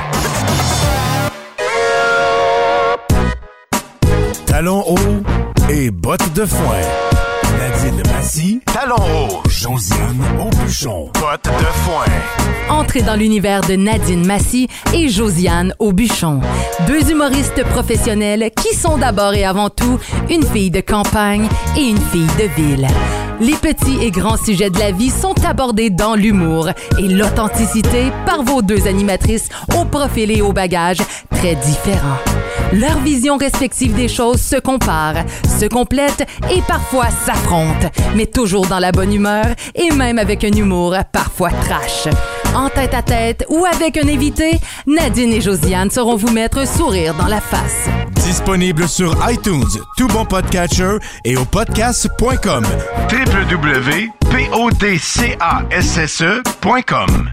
Talons hauts et bottes de foin. Nadine Massy, talons hauts. Josiane Aubuchon, bottes de foin. Entrez dans l'univers de Nadine Massy et Josiane Aubuchon. Deux humoristes professionnels qui sont d'abord et avant tout une fille de campagne et une fille de ville. Les petits et grands sujets de la vie sont abordés dans l'humour et l'authenticité par vos deux animatrices au profil et au bagage très différents. Leurs visions respectives des choses se comparent, se complètent et parfois s'affrontent, mais toujours dans la bonne humeur et même avec un humour parfois trash. En tête à tête ou avec un invité, Nadine et Josiane sauront vous mettre un sourire dans la face. Disponible sur iTunes, tout bon podcatcher et au podcast point com. w w w point podcast point com.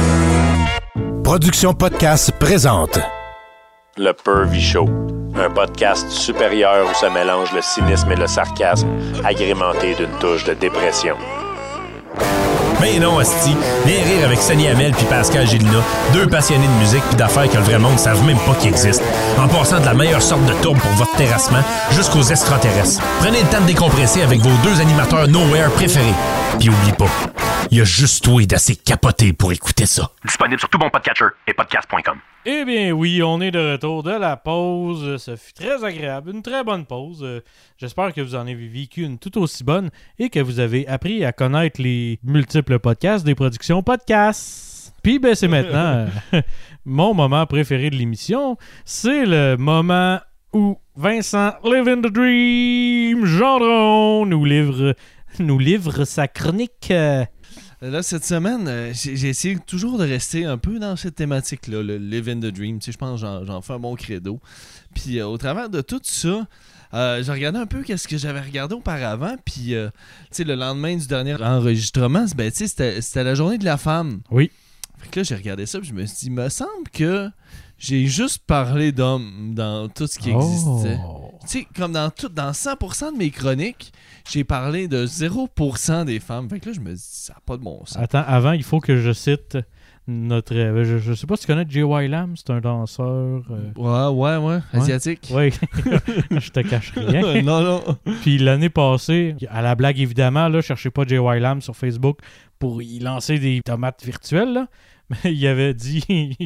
Production Podcast présente Le Pervy Show, un podcast supérieur où se mélange le cynisme et le sarcasme, agrémenté d'une touche de dépression. Mais non, asti. Viens rire avec Sonny Hamel puis Pascal Gélina, deux passionnés de musique puis d'affaires que le vrai monde ne savent même pas qu'ils existent. En passant de la meilleure sorte de tourbe pour votre terrassement jusqu'aux extraterrestres. Prenez le temps de décompresser avec vos deux animateurs nowhere préférés. Puis oublie pas, il y a juste toi d'assez capoté pour écouter ça. Disponible sur tout bon podcatcher et podcast point com. Eh bien oui, on est de retour de la pause. Ça fut très agréable, une très bonne pause. Euh, J'espère que vous en avez vécu une tout aussi bonne et que vous avez appris à connaître les multiples podcasts des productions podcasts. Puis ben c'est maintenant euh, mon moment préféré de l'émission. C'est le moment où Vincent Living the Dream Gendron nous livre, nous livre sa chronique. euh, Là, cette semaine, euh, j'ai j'ai essayé toujours de rester un peu dans cette thématique-là, le Live in the Dream. Tu sais, je pense que j'en, j'en fais un bon credo. Puis, euh, au travers de tout ça, euh, j'ai regardé un peu qu'est-ce que j'avais regardé auparavant. Puis, euh, tu sais, le lendemain du dernier enregistrement, c'est- ben, tu sais, c'était, c'était la journée de la femme. Oui. Fait que là, j'ai regardé ça, puis je me suis dit, il me semble que j'ai juste parlé d'hommes dans tout ce qui existait. Oh. Tu sais, comme dans tout, dans cent pour cent de mes chroniques, j'ai parlé de zéro pour cent des femmes. Fait que là, je me dis, ça n'a pas de bon sens. Attends, avant, il faut que je cite notre... euh, Je, je sais pas si tu connais J Y. Lam, c'est un danseur... euh, Ouais, ouais, ouais, asiatique. Oui, je te cache rien. non, non. Puis l'année passée, à la blague évidemment, là, cherchez pas J Y. Lam sur Facebook pour y lancer des tomates virtuelles, là. Mais il avait dit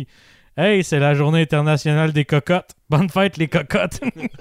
« Hey, c'est la journée internationale des cocottes. Bonne fête, les cocottes! »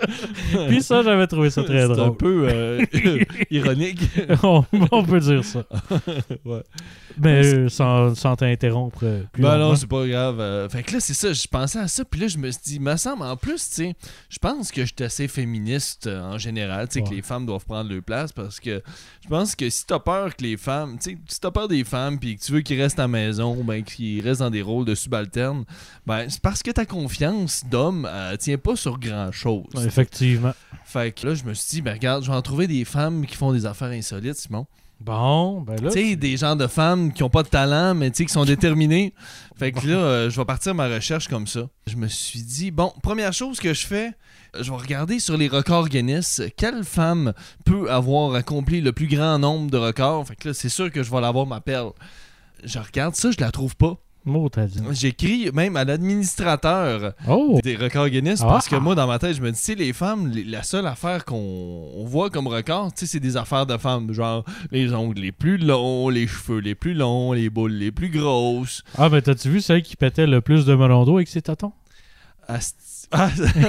Puis ça, j'avais trouvé ça très C'est drôle. un peu euh, ironique. on, on peut dire ça. Ouais. Mais euh, sans, sans t'interrompre euh, plus Ben non, longuement. c'est pas grave. Euh, fait que là, c'est ça, je pensais à ça, puis là, je me suis dit, me semble, en plus, tu sais, je pense que je suis assez féministe euh, en général, tu sais, Ouais. que les femmes doivent prendre leur place, parce que je pense que si t'as peur que les femmes, tu sais, si t'as peur des femmes, puis que tu veux qu'ils restent à la maison, ben, qu'ils restent dans des rôles de subalternes, ben, c'est parce que ta confiance d'homme à ça tient pas sur grand-chose. Ouais, effectivement. Fait que là, je me suis dit, ben regarde, je vais en trouver des femmes qui font des affaires insolites, Simon. Bon, ben là... Tu sais, des genres de femmes qui ont pas de talent, mais tu sais, qui sont déterminées. Fait que là, euh, je vais partir ma recherche comme ça. Je me suis dit, bon, première chose que je fais, je vais regarder sur les records Guinness, quelle femme peut avoir accompli le plus grand nombre de records. Fait que là, c'est sûr que je vais l'avoir ma perle. Je regarde ça, je la trouve pas. Mot, t'as dit. J'écris même à l'administrateur oh. des records Guinness ah. parce que moi, dans ma tête, je me dis, tu sais, les femmes, les, la seule affaire qu'on on voit comme record, tu sais, c'est des affaires de femmes. Genre, les ongles les plus longs, les cheveux les plus longs, les boules les plus grosses. Ah, mais t'as-tu vu celle qui pétait le plus de melon d'eau avec ses tâtons? Asti- Ah,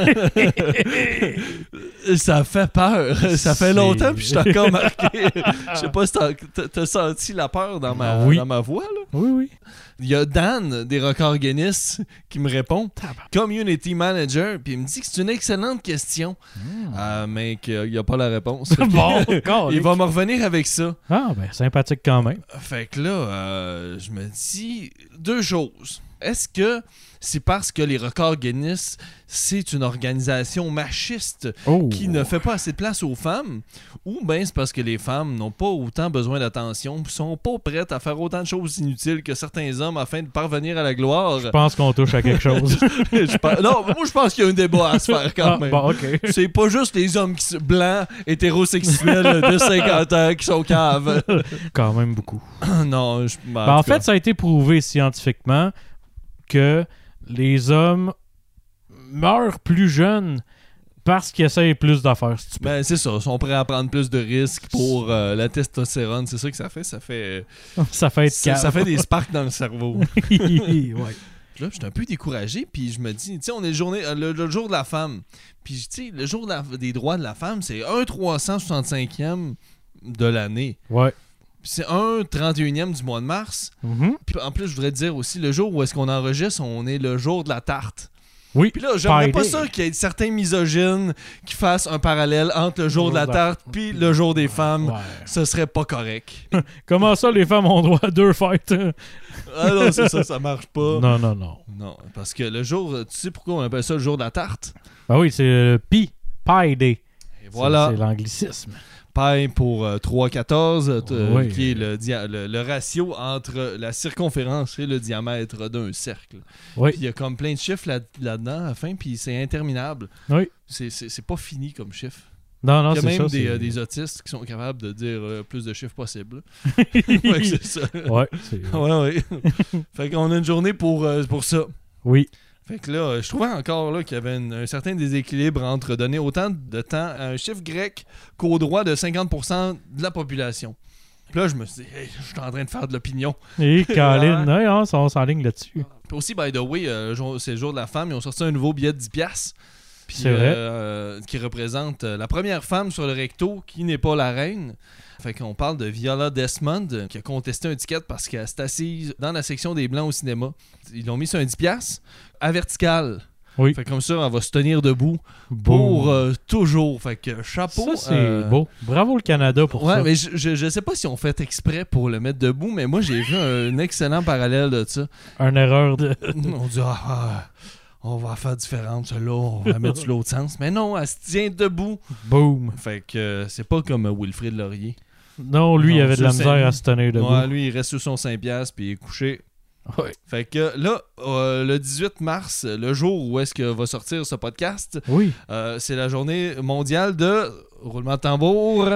ça fait peur. Ça fait longtemps puis je suis encore marqué. Je sais pas si t'as, t'as senti la peur dans ma, oui. dans ma voix. Là. Oui, oui. Il y a Dan des records Guinness qui me répond. Community Manager. Puis il me dit que c'est une excellente question. Mm. Euh, mais qu'il n'y a pas la réponse. Bon, il va me revenir avec ça. Ah, ben sympathique quand même. Fait que là, euh, je me dis deux choses. Est-ce que c'est parce que les records Guinness, c'est une organisation machiste oh. qui ne fait pas assez de place aux femmes, ou bien c'est parce que les femmes n'ont pas autant besoin d'attention, ne sont pas prêtes à faire autant de choses inutiles que certains hommes afin de parvenir à la gloire? Je pense qu'on touche à quelque chose. je pense, non, moi je pense qu'il y a un débat à se faire quand ah, même. Bon, okay. C'est pas juste les hommes qui, blancs, hétérosexuels de cinquante ans qui sont caves. Quand même beaucoup. non, je, ben, ben, en, en fait, ça a été prouvé scientifiquement que les hommes meurent plus jeunes parce qu'ils essayent plus d'affaires stupides. Ben, c'est ça. Ils sont prêts à prendre plus de risques pour euh, la testostérone. C'est ça que ça fait. Ça fait, ça fait, être ça, ça fait des sparks dans le cerveau. ouais. Là, je suis un peu découragé. Puis je me dis, tu sais, on est le, journée, le, le jour de la femme. Puis, tu sais, le jour de la, des droits de la femme, c'est un trois cent soixante-cinquième de l'année. Ouais. C'est un trente et unième du mois de mars. Mm-hmm. Puis en plus, je voudrais te dire aussi, le jour où est-ce qu'on enregistre, on est le jour de la tarte. Oui. Puis là, j'aimerais pas ça qu'il y ait certains misogynes qui fassent un parallèle entre le jour, le jour de la tarte puis le jour des femmes. Ouais. Ce serait pas correct. Comment ça, les femmes ont droit à deux fêtes? Ah non, c'est ça, ça marche pas. Non, non, non. Non, parce que le jour, tu sais pourquoi on appelle ça le jour de la tarte? Ben oui, c'est le Pi, Pi Day. Et voilà. C'est, c'est l'anglicisme. Pi pour euh, trois quatorze, euh, oui. qui est le, dia- le, le ratio entre la circonférence et le diamètre d'un cercle. Oui. Puis il y a comme plein de chiffres là- là-dedans à la fin, puis c'est interminable. Oui. C'est, c'est, c'est pas fini comme chiffre. Non, non, il y a c'est même ça, des, c'est... euh, des autistes qui sont capables de dire euh, plus de chiffres possibles. ouais, c'est ça. Ouais, c'est... ouais, ouais. Fait qu'on a une journée pour, euh, pour ça. Oui. Fait que là, je trouvais encore là, qu'il y avait une, un certain déséquilibre entre donner autant de temps à un chiffre grec qu'au droit de cinquante pour cent de la population. Puis là, je me suis dit, hey, je suis en train de faire de l'opinion. Et Colin, ouais, on, on s'enligne là-dessus. Puis aussi, by the way, euh, c'est le jour de la femme, ils ont sorti un nouveau billet de dix piastres. Puis, c'est vrai. Euh, qui représente euh, la première femme sur le recto qui n'est pas la reine. Fait qu'on parle de Viola Desmond euh, qui a contesté un ticket parce qu'elle s'est assise dans la section des Blancs au cinéma. Ils l'ont mis sur un dix piastres à vertical. Oui. Fait que comme ça, elle va se tenir debout pour euh, toujours. Fait que chapeau. Ça, c'est euh... beau. Bravo le Canada pour ouais, ça. Ouais, mais je, je, je sais pas si on fait exprès pour le mettre debout, mais moi, j'ai vu un, un excellent parallèle de ça. Une erreur de... On dit, ah, ah, on va faire différente, celle-là, on va la mettre sur l'autre sens. Mais non, elle se tient debout. Boom. Fait que euh, c'est pas comme euh, Wilfrid Laurier. Non, lui, non, il avait de la misère cinq... à se tenir debout. Ouais, lui, il reste sur son cinq piastres puis il est couché. Ouais. Fait que là, euh, le dix-huit mars, le jour où est-ce que va sortir ce podcast, oui. euh, c'est la journée mondiale de roulement de tambour.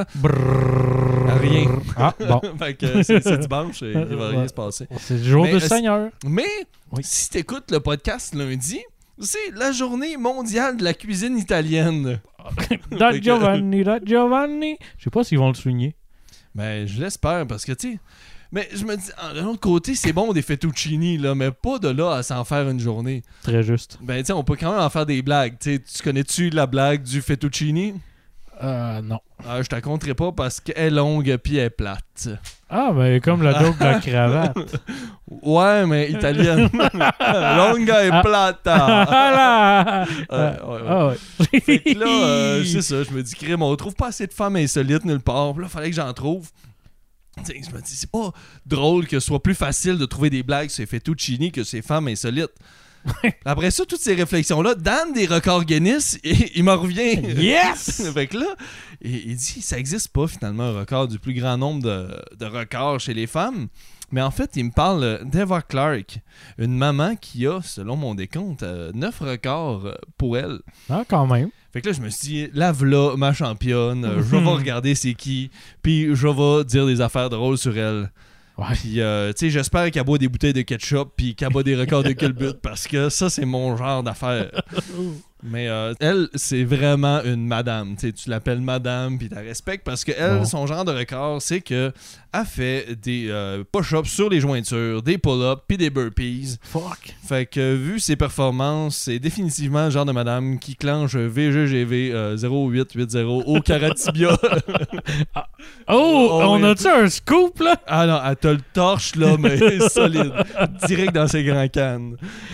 Brrr. Rien. Ah, bon. Fait que c'est, c'est dimanche et il va rien ouais. se passer. C'est le jour mais, du Seigneur. Mais oui. si t'écoutes le podcast lundi, c'est la journée mondiale de la cuisine italienne. Da Giovanni, da Giovanni. Je sais pas s'ils vont le souligner. Ben, je l'espère parce que, tu sais... Mais je me dis, de l'autre côté, c'est bon des fettuccini, là, mais pas de là à s'en faire une journée. Très juste. Ben, tu sais, on peut quand même en faire des blagues. T'sais, tu connais-tu la blague du fettuccini? Euh, non. Ah, je te raconterai pas parce qu'elle est longue puis elle est plate. Ah, ben, comme la joke de la cravate. Ouais, mais italienne. Longa et plata. Ah euh, ouais, ouais. Ah, ouais. Fait que là, euh, c'est ça, je me dis, crème, on trouve pas assez de femmes insolites nulle part. Puis là, fallait que j'en trouve. T'sais, je me dis, c'est pas drôle que ce soit plus facile de trouver des blagues sur les fettuccini que sur les femmes insolites. Après ça, toutes ces réflexions-là, Dan des records Guinness, il, il m'en revient. Yes! Fait que là, il, il dit ça existe pas finalement un record du plus grand nombre de, de records chez les femmes. Mais en fait, il me parle d'Eva Clark, une maman qui a, selon mon décompte, euh, neuf records pour elle. Ah, quand même. Fait que là, je me suis dit, la v'là, ma championne, euh, je vais regarder c'est qui, puis je vais dire des affaires drôles sur elle. Ouais. Puis, euh, tu sais, j'espère qu'elle boit des bouteilles de ketchup, puis qu'elle bat des records de culbute, parce que ça, c'est mon genre d'affaires. Mais euh, elle, c'est vraiment une madame. T'sais, tu l'appelles madame, puis tu la respectes, parce que elle, bon. son genre de record, c'est que elle fait des euh, push-ups sur les jointures, des pull-ups, puis des burpees. Fuck. Fait que, vu ses performances, c'est définitivement le genre de madame qui clenche V G G V euh, zéro huit huit zéro au karatibia. ah. Oh, oh, on oui. a-tu un scoop, là? Ah non, elle te le torche, là, mais solide. Direct dans ses grands cannes.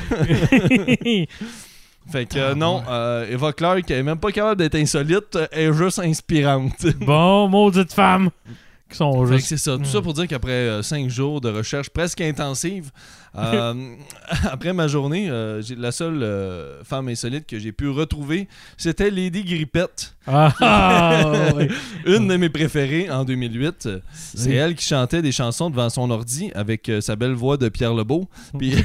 Fait que euh, non, euh, Eva Clark, elle est même pas capable d'être insolite, elle est juste inspirante. Bon, maudite femme. Qui sont Fait juste... que c'est ça. Tout ça pour dire qu'après euh, cinq jours de recherche presque intensive, euh, après ma journée, euh, j'ai, la seule euh, femme insolite que j'ai pu retrouver, c'était Lady Grippette. Ah, ah, oui. Une de mes préférées en deux mille huit. C'est oui. Elle qui chantait des chansons devant son ordi avec euh, sa belle voix de Pierre Lebeau. Puis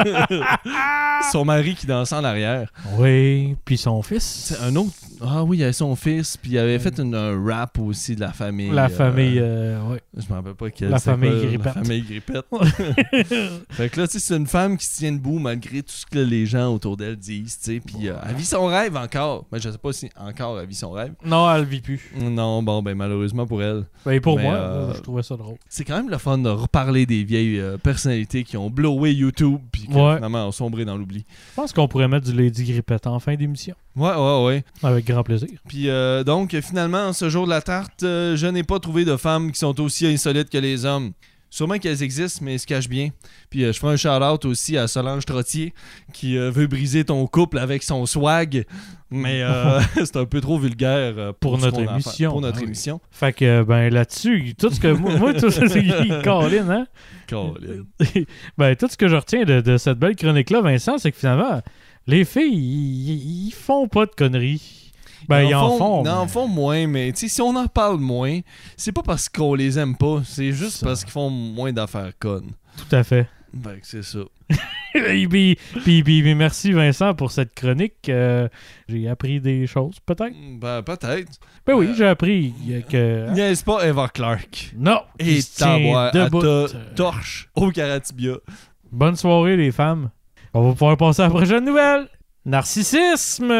son mari qui dansait en arrière. Oui, puis son fils. C'est un autre. Ah oui, il y avait son fils, puis il avait fait une, un rap aussi de la famille. La euh, famille, euh, oui. Je me rappelle pas quelle. La famille quoi, Grippette. La famille Grippette. Fait que là, tu sais, c'est une femme qui se tient debout malgré tout ce que les gens autour d'elle disent, tu sais. Puis euh, elle vit son rêve encore. Mais je sais pas si encore elle vit son rêve. Non, elle vit plus. Non, bon, ben malheureusement pour elle. Ben pour mais, moi, euh, je trouvais ça drôle. C'est quand même le fun de reparler des vieilles euh, personnalités qui ont blowé YouTube puis qui ouais. finalement ont sombré dans l'oubli. Je pense qu'on pourrait mettre du Lady Grippette en fin d'émission. Ouais, ouais, ouais. Avec grand plaisir. Puis euh, donc, finalement, ce jour de la tarte, euh, je n'ai pas trouvé de femmes qui sont aussi insolites que les hommes. Sûrement qu'elles existent, mais elles se cachent bien. Puis euh, je ferai un shout-out aussi à Solange Trottier qui euh, veut briser ton couple avec son swag. Mais euh, c'est un peu trop vulgaire euh, pour, pour notre émission. émission. Pour notre ah, émission. Oui. Fait que, ben là-dessus, tout ce que. moi, tout ce que. Colin, hein? Colin. Ben, tout ce que je retiens de, de cette belle chronique-là, Vincent, c'est que finalement, les filles, ils, ils font pas de conneries. Ben, ils en font. Ils en font moins, mais si on en parle moins, c'est pas parce qu'on les aime pas, c'est juste ça. Parce qu'ils font moins d'affaires connes. Tout à fait. Ben, c'est ça. puis, puis, puis, puis, merci Vincent pour cette chronique. Euh, j'ai appris des choses, peut-être. Ben, peut-être. Ben oui, euh, j'ai appris que. N'est-ce pas Eva Clark? Non. Et ta boire à ta torche au karatibia. Bonne soirée, les femmes. On va pouvoir passer à la prochaine nouvelle. Narcissisme!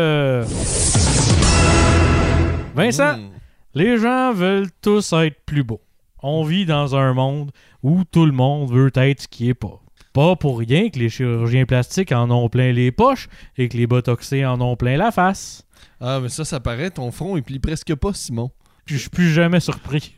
Vincent, mmh. les gens veulent tous être plus beaux. On vit dans un monde où tout le monde veut être ce qui est pas. Pas pour rien que les chirurgiens plastiques en ont plein les poches et que les botoxés en ont plein la face. Ah, mais ça, ça paraît, ton front, il plie presque pas, Simon. Je suis plus jamais surpris.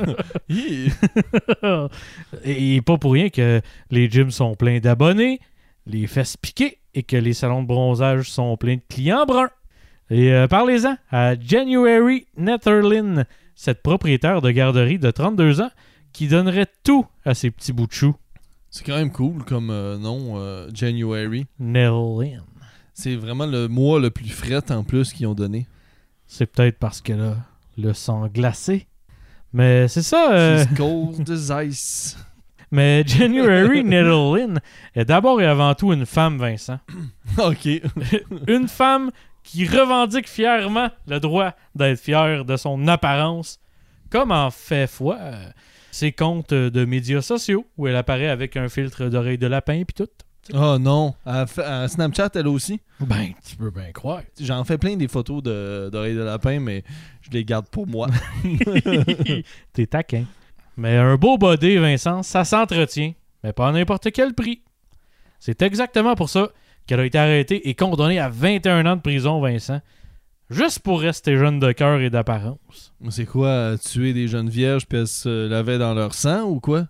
Et pas pour rien que les gyms sont pleins d'abonnés, les fesses piquées et que les salons de bronzage sont pleins de clients bruns. Et euh, parlez-en à January Netherlin, cette propriétaire de garderie de trente-deux ans qui donnerait tout à ses petits bouts de chou. C'est quand même cool comme euh, nom, euh, January. Netherlin. C'est vraiment le mois le plus fret en plus qu'ils ont donné. C'est peut-être parce qu'elle a le sang glacé. Mais c'est ça. Euh... She's cold as ice. Mais January Netherlin est d'abord et avant tout une femme, Vincent. OK. Une femme qui revendique fièrement le droit d'être fière de son apparence, comme en fait foi euh, ses comptes de médias sociaux, où elle apparaît avec un filtre d'oreille de lapin puis tout. Oh non, à, à Snapchat, elle aussi? Ben, tu peux bien croire. J'en fais plein des photos de, d'oreilles de lapin, mais je les garde pour moi. T'es taquin. Mais un beau body, Vincent, ça s'entretient, mais pas à n'importe quel prix. C'est exactement pour ça qu'elle a été arrêtée et condamnée à vingt et un ans de prison, Vincent, juste pour rester jeune de cœur et d'apparence. C'est quoi, tuer des jeunes vierges puis elles se lavaient dans leur sang ou quoi?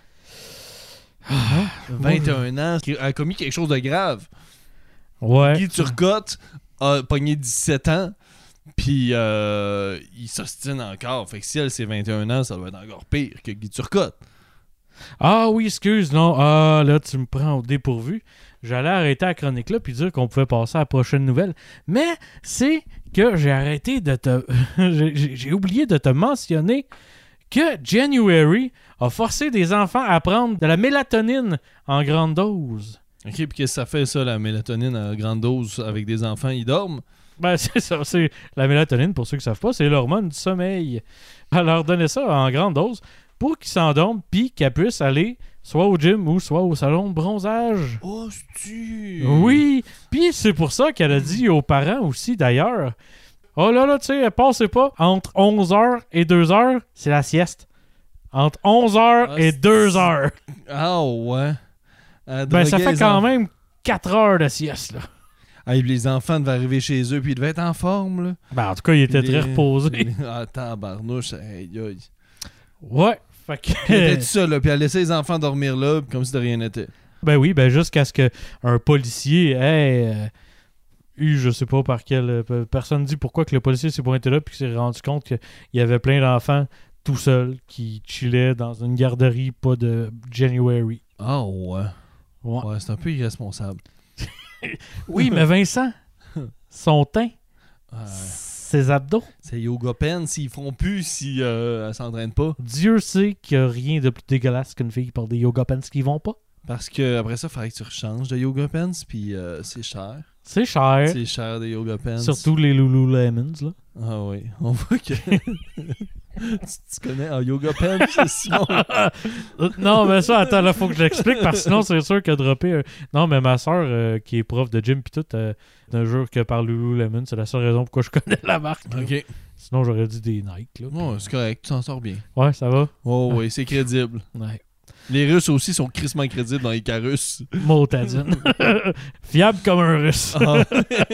Ah, vingt et un ans, elle a commis quelque chose de grave. Ouais. Guy Turcotte a pogné dix-sept ans, puis euh, il s'ostine encore. Fait que si elle, c'est vingt et un ans, ça doit être encore pire que Guy Turcotte. Ah oui, excuse, non. Ah, là, tu me prends au dépourvu. J'allais arrêter la chronique là puis dire qu'on pouvait passer à la prochaine nouvelle. Mais c'est que j'ai arrêté de te... j'ai, j'ai oublié de te mentionner que January a forcé des enfants à prendre de la mélatonine en grande dose. OK, puis qu'est-ce que ça fait, ça, la mélatonine à grande dose avec des enfants? Ils dorment? Ben, c'est ça. C'est la mélatonine, pour ceux qui ne savent pas, c'est l'hormone du sommeil. Elle leur donnait ça en grande dose pour qu'ils s'endorment puis qu'elles puissent aller soit au gym ou soit au salon de bronzage. Oh, c'est-tu? Oui! Puis c'est pour ça qu'elle a dit aux parents aussi, d'ailleurs, « Oh là là, tu sais, passez pas entre onze heures et deux heures, c'est la sieste. Entre onze heures Ah, et deux heures. Ah, ouais. À Ben, ça droguer fait les quand enfants. même quatre heures de sieste, là. Ah, et les enfants devaient arriver chez eux puis ils devaient être en forme, là. Ben, en tout cas, il était Puis très les- reposé. Ah, tabarnouche. Aïe, aïe. Ouais. Fait que... Puis elle était tout seul, là, puis elle laissait les enfants dormir là, comme si de rien n'était. Ben oui, ben jusqu'à ce qu'un policier ait euh, eu, je sais pas par quelle... euh, personne dit pourquoi que le policier s'est pointé là puis qu'il s'est rendu compte qu'il y avait plein d'enfants tout seuls qui chillaient dans une garderie, pas de January. Ah, ouais. Ouais. Ouais, c'est un peu irresponsable. Oui, mais Vincent, son teint, Ouais. ses abdos, C'est Yoga Pen, s'ils feront plus si euh, elle s'entraîne pas. Dieu sait qu'il n'y a rien de plus dégueulasse qu'une fille qui porte des yoga pants qui vont pas. Parce que après ça, il faudrait que tu rechanges de Yoga Pants, puis euh, c'est cher. C'est cher. C'est cher des Yoga Pants. Surtout les Lululemons, là. Ah oui, on voit que... tu, tu connais en Yoga Pants, sinon... Euh, non, mais ça, attends, là, faut que je l'explique parce que sinon, c'est sûr qu'elle a droppé. un- Non, mais ma soeur, euh, qui est prof de gym, pis tout, euh, ne jure que par Lululemon. C'est la seule raison pourquoi je connais la marque. là. OK. Sinon, j'aurais dit des Nike. Là, pis- Ouais, c'est correct, tu t'en sors bien. Ouais, ça va. Oh oui, c'est crédible. Ouais. Les Russes aussi sont crissement crédibles dans les Carus. Motadine. Fiable comme un russe. Ah.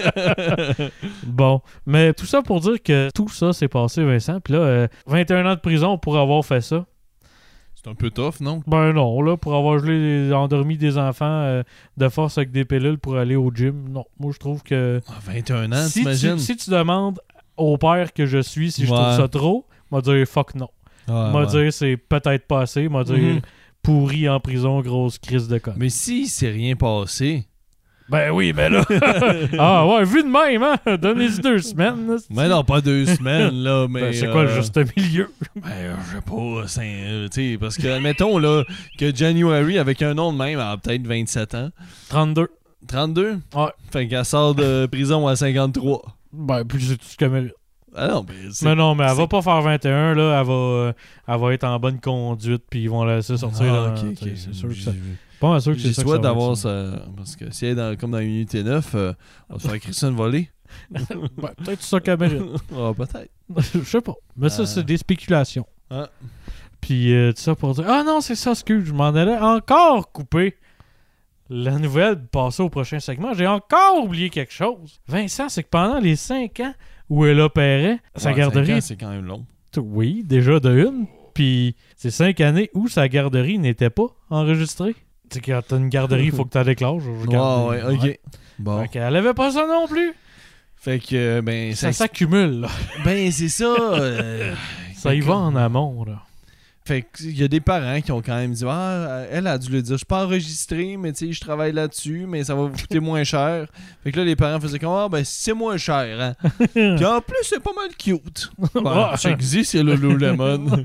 Bon, mais tout ça pour dire que tout ça s'est passé, Vincent. Puis là, euh, vingt et un ans de prison pour avoir fait ça. C'est un peu tough, non? Ben non, là, pour avoir gelé, endormi des enfants euh, de force avec des pilules pour aller au gym. Non, moi, je trouve que... Ah, vingt et un ans, si, t'imagines? tu, si tu demandes au père que je suis si je Ouais. trouve ça trop, m'a dire fuck non. Ah, m'a ouais. dire c'est peut-être pas assez. M'a dire Mhm. pourri en prison, grosse crise de con. Mais si c'est rien passé... Ben oui, mais là... ah ouais, vu de même, hein? Donnez-y deux semaines. là, c'est- Mais non, pas deux semaines, là, mais... Ben, c'est quoi le euh, juste milieu? Ben, je sais pas, c'est... euh, tu sais, parce que, admettons, là, que January, avec un nom de même, a peut-être vingt-sept ans. trente-deux. trente-deux? Ouais. Fait qu'elle sort de prison à cinquante-trois. Ben, puis c'est tout ce qu'elle mérite. Ah non, mais c'est... Mais non, mais elle va c'est- pas faire vingt et un, là. Elle va, euh, elle va être en bonne conduite, puis ils vont la laisser sortir. Ah, dans- ok, tu sais, ok. C'est sûr que J'ai- ça... Pas mal sûr que c'est J'ai ça que souhaite ça va d'avoir être, ça. ça. Parce que si elle est dans, comme dans Unité neuf, euh, on va se faire Christian voler. Ben, peut-être ça qu'elle mérite. Ah, peut-être. Je sais pas. Mais ça, Euh. c'est des spéculations. Ah. Puis euh, tout ça pour dire ah non, c'est ça, excuse, je m'en allais encore couper la nouvelle passer au prochain segment. J'ai encore oublié quelque chose. Vincent, c'est que pendant les cinq ans où elle opérait, sa Ouais, garderie. cinq ans, c'est quand même long. Oui, déjà de une. Puis c'est cinq années où sa garderie n'était pas enregistrée. Tu sais, quand t'as une garderie, il faut que t'as déclenches. Ouais, ouais, ok. Bon. Fait qu'elle avait pas ça non plus. Fait que, ben, Ça ça. s'accumule, là. Ben, c'est ça. euh, Ça y va en amont, là. Fait qu'il y a des parents qui ont quand même dit ah, elle a dû le dire, je suis pas enregistré, mais tu sais, je travaille là-dessus, mais ça va vous coûter moins cher. Fait que là, les parents faisaient comme ah, ben, c'est moins cher, hein. Puis en plus, c'est pas mal cute. Ben, ça existe, c'est le Lululemon.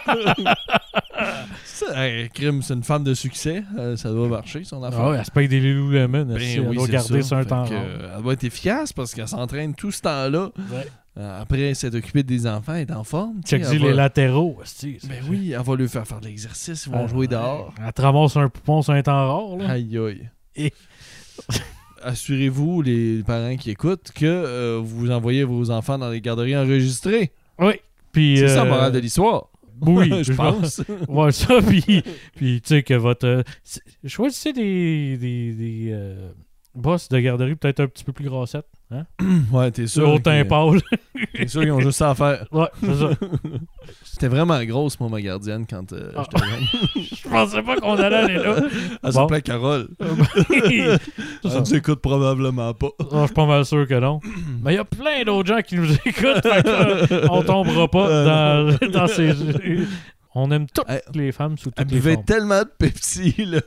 Ça, hey, crime, c'est une femme de succès. euh, ça doit marcher, son affaire. Ah ouais, elle se paye des Lululemon. Ben elle oui, doit c'est garder ça. sur un Fait temps que, rare. euh, elle doit être efficace parce qu'elle s'entraîne tout ce temps-là. Ouais. Euh, après s'être occupée des enfants, elle est en forme. tu sais, Check elle les va- latéraux. esti, c'est- Ben oui, elle va lui faire faire de l'exercice, ils vont Ah, jouer dehors. Elle te ramasse un poupon sur un temps rare. Là. Aïe aïe. Et- Assurez-vous, les parents qui écoutent, que euh, vous envoyez vos enfants dans les garderies enregistrées. Oui. Puis, C'est ça, euh, la morale de l'histoire. Oui, je pense. Ouais, ça, puis, puis tu sais que votre... euh, c'est- choisissez des, des, des euh, boss de garderie peut-être un petit peu plus grassettes. Hein? Ouais, t'es sûr. Au teint que- pâle. T'es sûr qu'ils ont juste ça à faire. Ouais, c'est ça. C'était vraiment grosse, moi, ma gardienne, quand euh, Ah. j'étais jeune. Je pensais pas qu'on allait aller là. Elle Bon. s'appelait Carole. C'est ça. Elle nous écoute probablement pas. Ah, je suis pas mal sûr que non. Mais il y a plein d'autres gens qui nous écoutent. Fait que, euh, on tombera pas dans, dans ces... On aime toutes Elle- les femmes sous Elle toutes les buvait formes. tellement de Pepsi, là.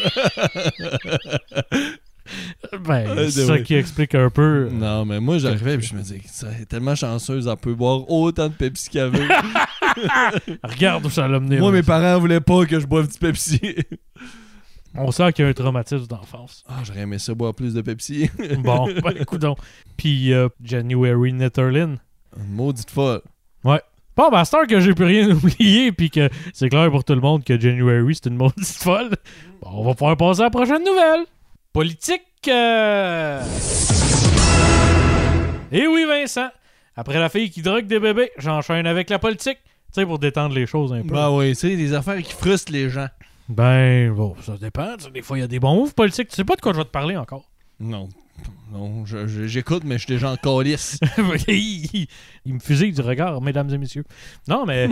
Ben, Euh, c'est de- ça oui. qui explique un peu. Non, mais moi, j'arrivais et je me disais, ça est tellement chanceuse, elle peut boire autant de Pepsi qu'elle veut. Regarde où ça l'a mené. Moi, là. mes parents voulaient pas que je boive du Pepsi. On sent qu'il y a un traumatisme d'enfance. Ah, j'aurais aimé ça boire plus de Pepsi. Bon, ben, écoute. Puis euh, January Netherland. Une maudite folle. Bon, ben, à cette heure que j'ai plus rien oublié, puis que c'est clair pour tout le monde que January, c'est une maudite folle, bon, on va pouvoir passer à la prochaine nouvelle. Politique. Euh... Et oui, Vincent. Après la fille qui drogue des bébés, j'enchaîne avec la politique. Tu sais, pour détendre les choses un peu. Ben oui, tu sais, des affaires qui frustrent les gens. Ben, bon, ça dépend. Tu sais, des fois, il y a des bons moves politiques. Tu sais pas de quoi je vais te parler encore. Non. Non, je- je- j'écoute, mais je suis déjà en calice. il, il me fusille du regard, mesdames et messieurs. Non, mais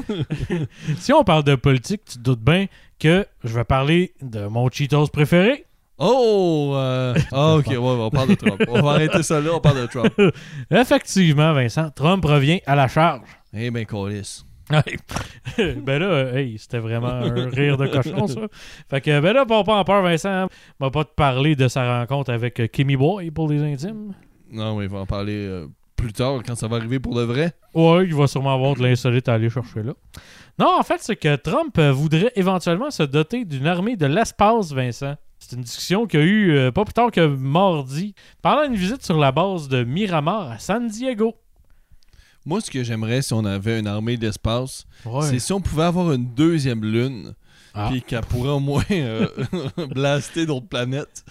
si on parle de politique, tu te doutes bien que je vais parler de mon Cheetos préféré. Oh! Euh... Ah, ok, ouais, on parle de Trump. On va arrêter ça là, on parle de Trump. Effectivement, Vincent, Trump revient à la charge. Eh ben, calice. Ouais. ben là, euh, hey, c'était vraiment un rire de cochon, ça. Fait que, ben là, pour pas en peur, Vincent, on va pas te parler de sa rencontre avec euh, Kimmy Boy pour les intimes. Non, mais il va en parler euh, plus tard, quand ça va arriver pour de vrai. Ouais, il va sûrement avoir de l'insolite à aller chercher là. Non, en fait, c'est que Trump euh, voudrait éventuellement se doter d'une armée de l'espace, Vincent. C'est une discussion qu'il y a eu euh, pas plus tard que mardi, pendant une visite sur la base de Miramar à San Diego. Moi, ce que j'aimerais si on avait une armée d'espace, Ouais. c'est si on pouvait avoir une deuxième lune, Ah. puis qu'elle pourrait au moins euh, blaster d'autres planètes.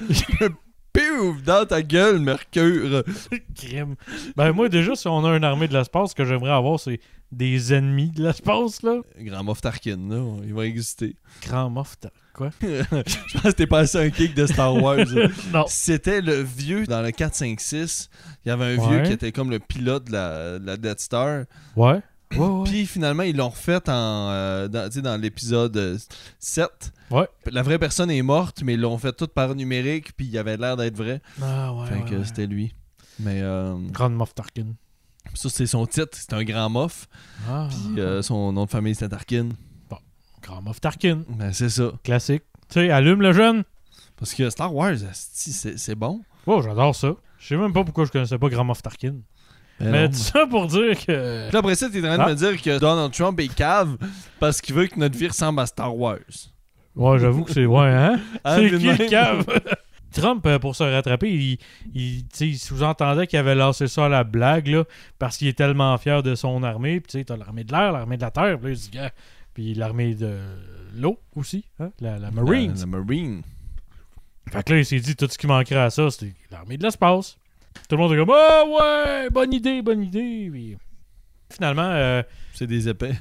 Piouf! Dans ta gueule, Mercure! Crime. Ben moi, déjà, si on a une armée de l'espace, ce que j'aimerais avoir, c'est des ennemis de l'espace, là. Grand Moff Tarkin, là, il va exister. Grand Moff, t'as- quoi? Je pense que t'es passé un kick de Star Wars. Non. C'était le vieux dans le quatre cinq six. Il y avait un Ouais. vieux qui était comme le pilote de la, de la Death Star. Ouais. Ouais, ouais. Puis finalement, ils l'ont refait en, euh, dans, tu sais, dans l'épisode euh, sept. Ouais. La vraie personne est morte, mais ils l'ont fait tout par numérique, puis il avait l'air d'être vrai. Ah, ouais, fait ouais, que ouais. c'était lui. Mais euh, Grand Moff Tarkin. ça, c'est son titre. C'est un grand moff. Ah. Puis euh, son nom de famille, c'était Tarkin. Grand Moff Tarkin. Ben, c'est ça. Classique. Tu sais, allume le jeune. Parce que Star Wars, asti, c'est c'est bon. Oh, j'adore ça. Je sais même pas pourquoi je connaissais pas Grand Moff Tarkin. Ben Mais non. tout ça pour dire que... Puis là, après ça, t'es en train Ah. de me dire que Donald Trump est cave parce qu'il veut que notre vie ressemble à Star Wars. Ouais, j'avoue que c'est... Ouais, hein? Ah, c'est mais qui le même. cave? Trump, euh, pour se rattraper, il, il, tu sais, il sous-entendait qu'il avait lancé ça à la blague, là, parce qu'il est tellement fier de son armée. Puis tu sais, t'as l'armée de l'air, l'armée de la terre, puis là, il se dit, gars, puis l'armée de l'eau aussi, hein? la, la Marines. La, la Marine. Fait que là, il s'est dit, tout ce qui manquerait à ça, c'était l'armée de l'espace. Tout le monde est comme, ah ouais, bonne idée, bonne idée. Puis, finalement, euh, C'est des épais.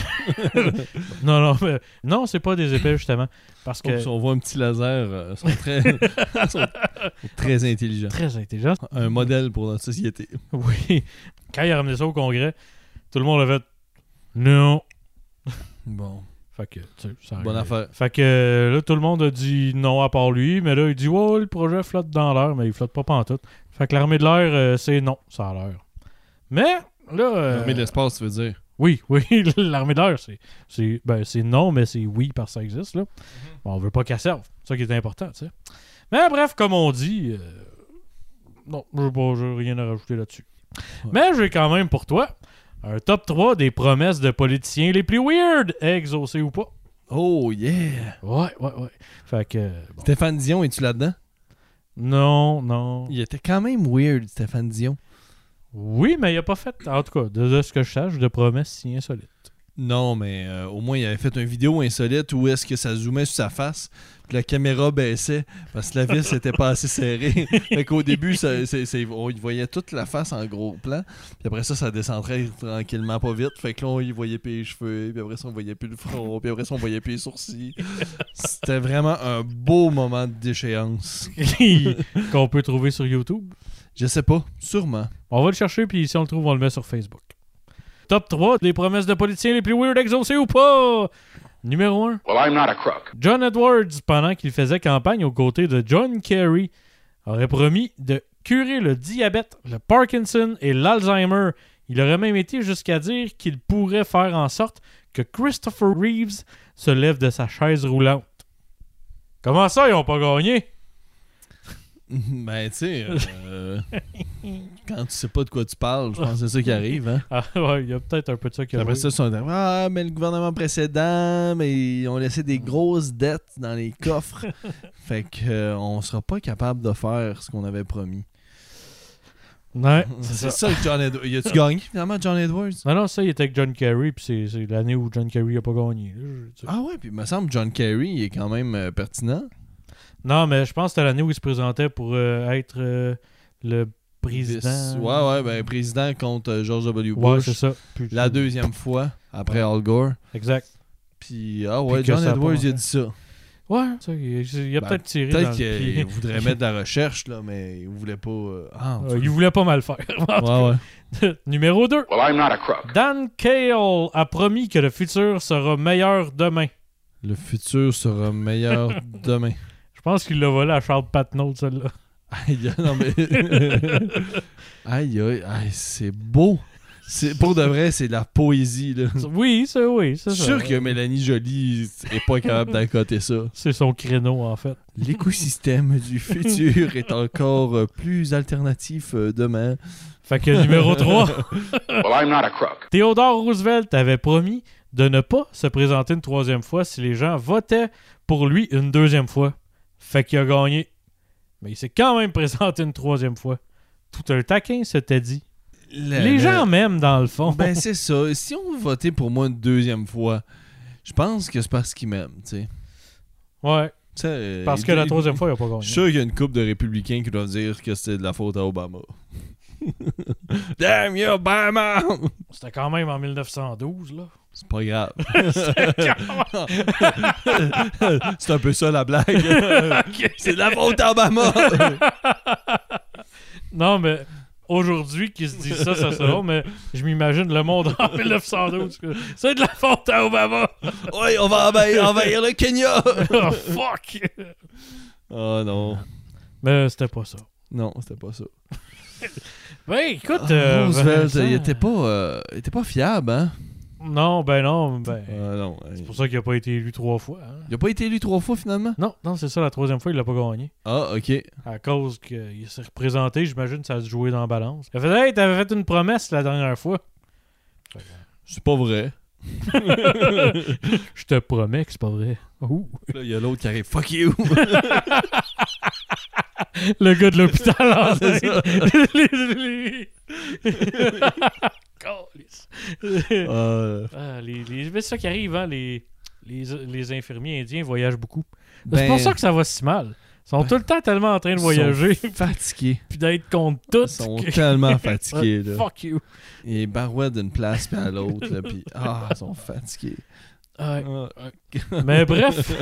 non, non, mais- non, c'est pas des épais, justement. Parce que. Oups, on voit un petit laser. euh, sont très, sont très intelligents. Très intelligent. Un modèle pour notre société. Oui. Quand il a ramené ça au Congrès, tout le monde a fait non. Bon. Fait que, tu sais, ça Bonne arrive. affaire. Fait que euh, là, tout le monde a dit non à part lui, mais là, il dit ouais, le projet flotte dans l'air, mais il flotte pas pantoute. Fait que l'armée de l'air, euh, c'est non, ça a l'air. Mais là. euh, L'armée de l'espace, tu veux dire. Oui, oui, l'armée de l'air, c'est, c'est, ben, c'est non, mais c'est oui parce que ça existe, là. Bon, on veut pas qu'elle serve. C'est ça qui est important, tu sais. Mais bref, comme on dit, euh, non, je n'ai pas j'ai rien à rajouter là-dessus. Ouais. Mais j'ai quand même pour toi un top trois des promesses de politiciens les plus weird, exaucés ou pas. Oh yeah! Ouais, ouais, ouais. Fait que, bon. Stéphane Dion, es-tu là-dedans? Non, non. Il était quand même weird, Stéphane Dion. Oui, mais il a pas fait, en tout cas, de, de ce que je sache, de promesses si insolites. Non, mais euh, au moins, il avait fait une vidéo insolite où est-ce que ça zoomait sur sa face, puis la caméra baissait parce que la vis n'était pas assez serrée. Fait qu'au début, ça, c'est, c'est, on y voyait toute la face en gros plan, puis après ça, ça descendrait tranquillement pas vite. Fait que là, on y voyait plus les cheveux, puis après ça, on voyait plus le front, puis après ça, on voyait plus les sourcils. C'était vraiment un beau moment de déchéance. Qu'on peut trouver sur YouTube. Je sais pas, sûrement. On va le chercher, puis si on le trouve, on le met sur Facebook. Top trois des promesses de politiciens les plus weird exaucés ou pas. Numéro un. Well, I'm not a crook. John Edwards, pendant qu'il faisait campagne aux côtés de John Kerry, aurait promis de curer le diabète, le Parkinson et l'Alzheimer. Il aurait même été jusqu'à dire qu'il pourrait faire en sorte que Christopher Reeves se lève de sa chaise roulante. Comment ça, ils ont pas gagné? Ben, tu sais, euh, quand tu sais pas de quoi tu parles, je pense que c'est ça qui arrive, hein. Ah ouais, il y a peut-être un peu de ça qui Après arrive. ça, ils sont ah, mais le gouvernement précédent, mais ils ont laissé des grosses dettes dans les coffres. Fait que euh, on sera pas capable de faire ce qu'on avait promis. Ouais, C'est c'est ça, que John Edwards. Y a-tu gagné finalement, John Edwards? Non, non, ça, il était avec John Kerry, puis c'est, c'est l'année où John Kerry a pas gagné. Là, je- Ah ouais, puis il me semble que John Kerry il est quand même euh, pertinent. Non, mais je pense que c'était l'année où il se présentait pour euh, être euh, le président. Vice- Ouais, ouais, ben président contre euh, George W. Ouais, Bush. c'est ça. Puis- La deuxième fois, après Al Gore. Exact. Puis, ah ouais, Puis que John ça a Edwards, pas- il a dit ça. Ouais, ça, il, il a Ben, peut-être tiré dans Peut-être le qu'il pied. voudrait mettre de la recherche, là, mais il voulait pas... euh, Ah, en tout Euh, il voulait pas mal faire. En tout Ouais, cas. ouais. Numéro deux. Well, I'm not a crook. Dan Cale a promis que le futur sera meilleur demain. Le futur sera meilleur demain. Je pense qu'il l'a volé à Charles Patnaud, celle-là. Aïe, non mais... aïe, aïe, aïe, c'est beau. C'est, pour de vrai, c'est de la poésie, là. Oui, c'est oui, c'est Je suis ça. sûr que Mélanie Joly est pas capable d'accoter ça. C'est son créneau, en fait. L'écosystème du futur est encore euh, plus alternatif euh, demain. Fait que numéro trois. Well, I'm not a crook. Theodore Roosevelt avait promis de ne pas se présenter une troisième fois si les gens votaient pour lui une deuxième fois. Fait qu'il a gagné. Mais il s'est quand même présenté une troisième fois. Tout un taquin, c'était dit. Le- Les le- gens m'aiment, dans le fond. Ben, c'est ça. Si on votait pour moi une deuxième fois, je pense que c'est parce qu'ils m'aiment, tu sais. Ouais, Tu sais, euh, parce il- que la il- troisième fois, il a pas Je gagné. suis sûr qu'il y a une couple de républicains qui doivent dire que c'était de la faute à Obama. Damn you, Obama! C'était quand même en mille neuf cent douze, là. C'est pas grave. C'est un peu ça la blague. C'est de la faute à Obama! Non, mais aujourd'hui, qu'ils se disent ça, ça sera, mais je m'imagine le monde en mille neuf cent douze. que C'est de la faute à Obama! Oui, on va envahir, envahir le Kenya! Oh, fuck! Oh non. Mais c'était pas ça. Non, c'était pas ça. Ben, écoute... euh, Roosevelt, Vincent- il était pas, euh, il était pas fiable, hein? Non, ben non, ben... Euh, non. C'est pour ça qu'il a pas été élu trois fois. Hein? Il a pas été élu trois fois finalement? Non, non, c'est ça, la troisième fois, il l'a pas gagné. Ah, ok. À cause qu'il s'est représenté, j'imagine que ça a se jouer dans la balance. Il a fait « Hey, t'avais fait une promesse la dernière fois. » C'est pas vrai. Je te promets que c'est pas vrai. Ouh. Là, il y a l'autre qui arrive. Fuck you! Le gars de l'hôpital en C'est ça. Calisse. Euh, Ah, les, les... mais c'est ça qui arrive, hein, les, les, les infirmiers indiens voyagent beaucoup. ben, C'est pour ça que ça va si mal. Ils sont tout le temps tellement en train de voyager Ils sont fatigués. puis d'être contre tout. Ils sont que- tellement fatigués. Là. Fuck you. Ils barouettent d'une place puis à l'autre. Là, puis ah, ils sont fatigués. Ouais. Ah. Mais bref,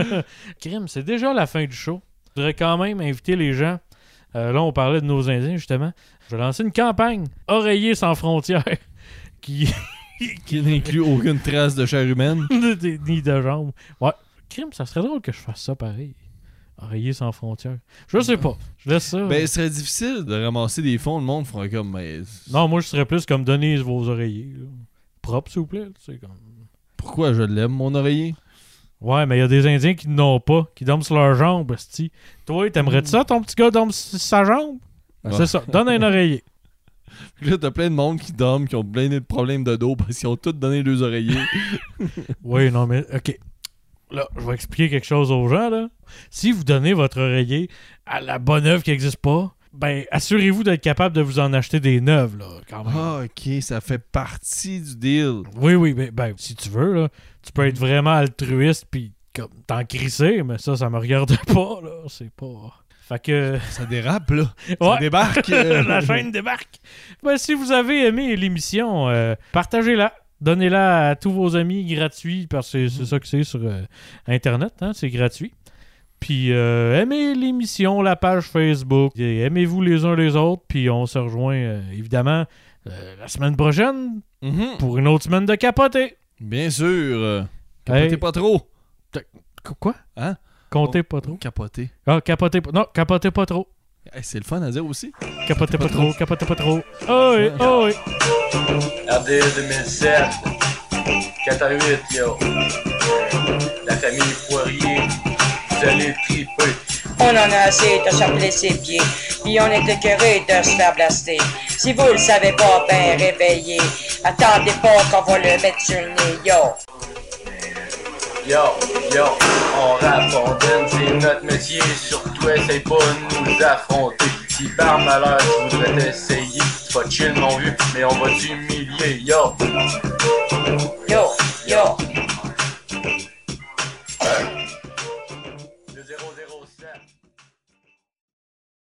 crime, c'est déjà la fin du show. Je voudrais quand même inviter les gens. Euh, là, on parlait de nos Indiens, justement. Je vais lancer une campagne Oreiller sans frontières qui Qui n'inclut aucune trace de chair humaine. ni de jambes. Ouais, crime, ça serait drôle que je fasse ça pareil. Oreiller sans frontières. Je sais pas. Je laisse ça. Ben, ce serait difficile de ramasser des fonds. Le monde fera comme. Mais... Non, moi, je serais plus comme donner vos oreillers. Là. Propre, s'il vous plaît. C'est comme... Pourquoi je l'aime, mon oreiller? Ouais, mais il y a des Indiens qui n'ont pas, qui dorment sur leurs jambes, esti. Toi, t'aimerais-tu ça, ton petit gars dorme sur sa jambe? Ben, Ouais. c'est ça. Donne un oreiller. Là, t'as plein de monde qui dorment, qui ont plein de problèmes de dos parce qu'ils ont tous donné deux oreillers. Oui, non, mais OK. Là, je vais expliquer quelque chose aux gens, là. Si vous donnez votre oreiller à la bonne œuvre qui n'existe pas, ben, assurez-vous d'être capable de vous en acheter des neuves, là, quand même. Ah, ok, ça fait partie du deal. Oui, oui, ben, ben, si tu veux, là, tu peux être vraiment altruiste puis comme t'en crisser, mais ça, ça me regarde pas, là. C'est pas... Fait que... Ça dérape, là. Ça Ouais. débarque. euh. La chaîne débarque. Ben, si vous avez aimé l'émission, euh, partagez-la. Donnez-la à tous vos amis gratuits parce que c'est ça que c'est sur euh, Internet. Hein, c'est gratuit. Puis euh, aimez l'émission, la page Facebook. Et aimez-vous les uns les autres. Puis on se rejoint euh, évidemment euh, la semaine prochaine Mhm. pour une autre semaine de capoter. Bien sûr. euh, Capotez Hey. pas trop. Qu- Quoi? Hein? Comptez pas trop. Capoter. Ah, capotez pas. Non, capotez pas trop. Hey, c'est le fun à dire aussi. Capotez pas trop, capotez pas trop. Oh oui, oh oui. R D deux mille sept. quatre à huit, yo. La famille Poirier, vous allez triper. On en a assez de se blesser ses pieds, puis on est écœuré de se faire blaster. Si vous le savez pas, ben réveillez. Attendez pas qu'on va le mettre sur le nez, yo. Yo, yo, on rappe, on donne, c'est notre métier. Surtout, essaye pas de nous affronter. Si par malheur tu voudrais t'essayer, tu vas chill mon vieux, mais on va t'humilier, yo. Yo, yo.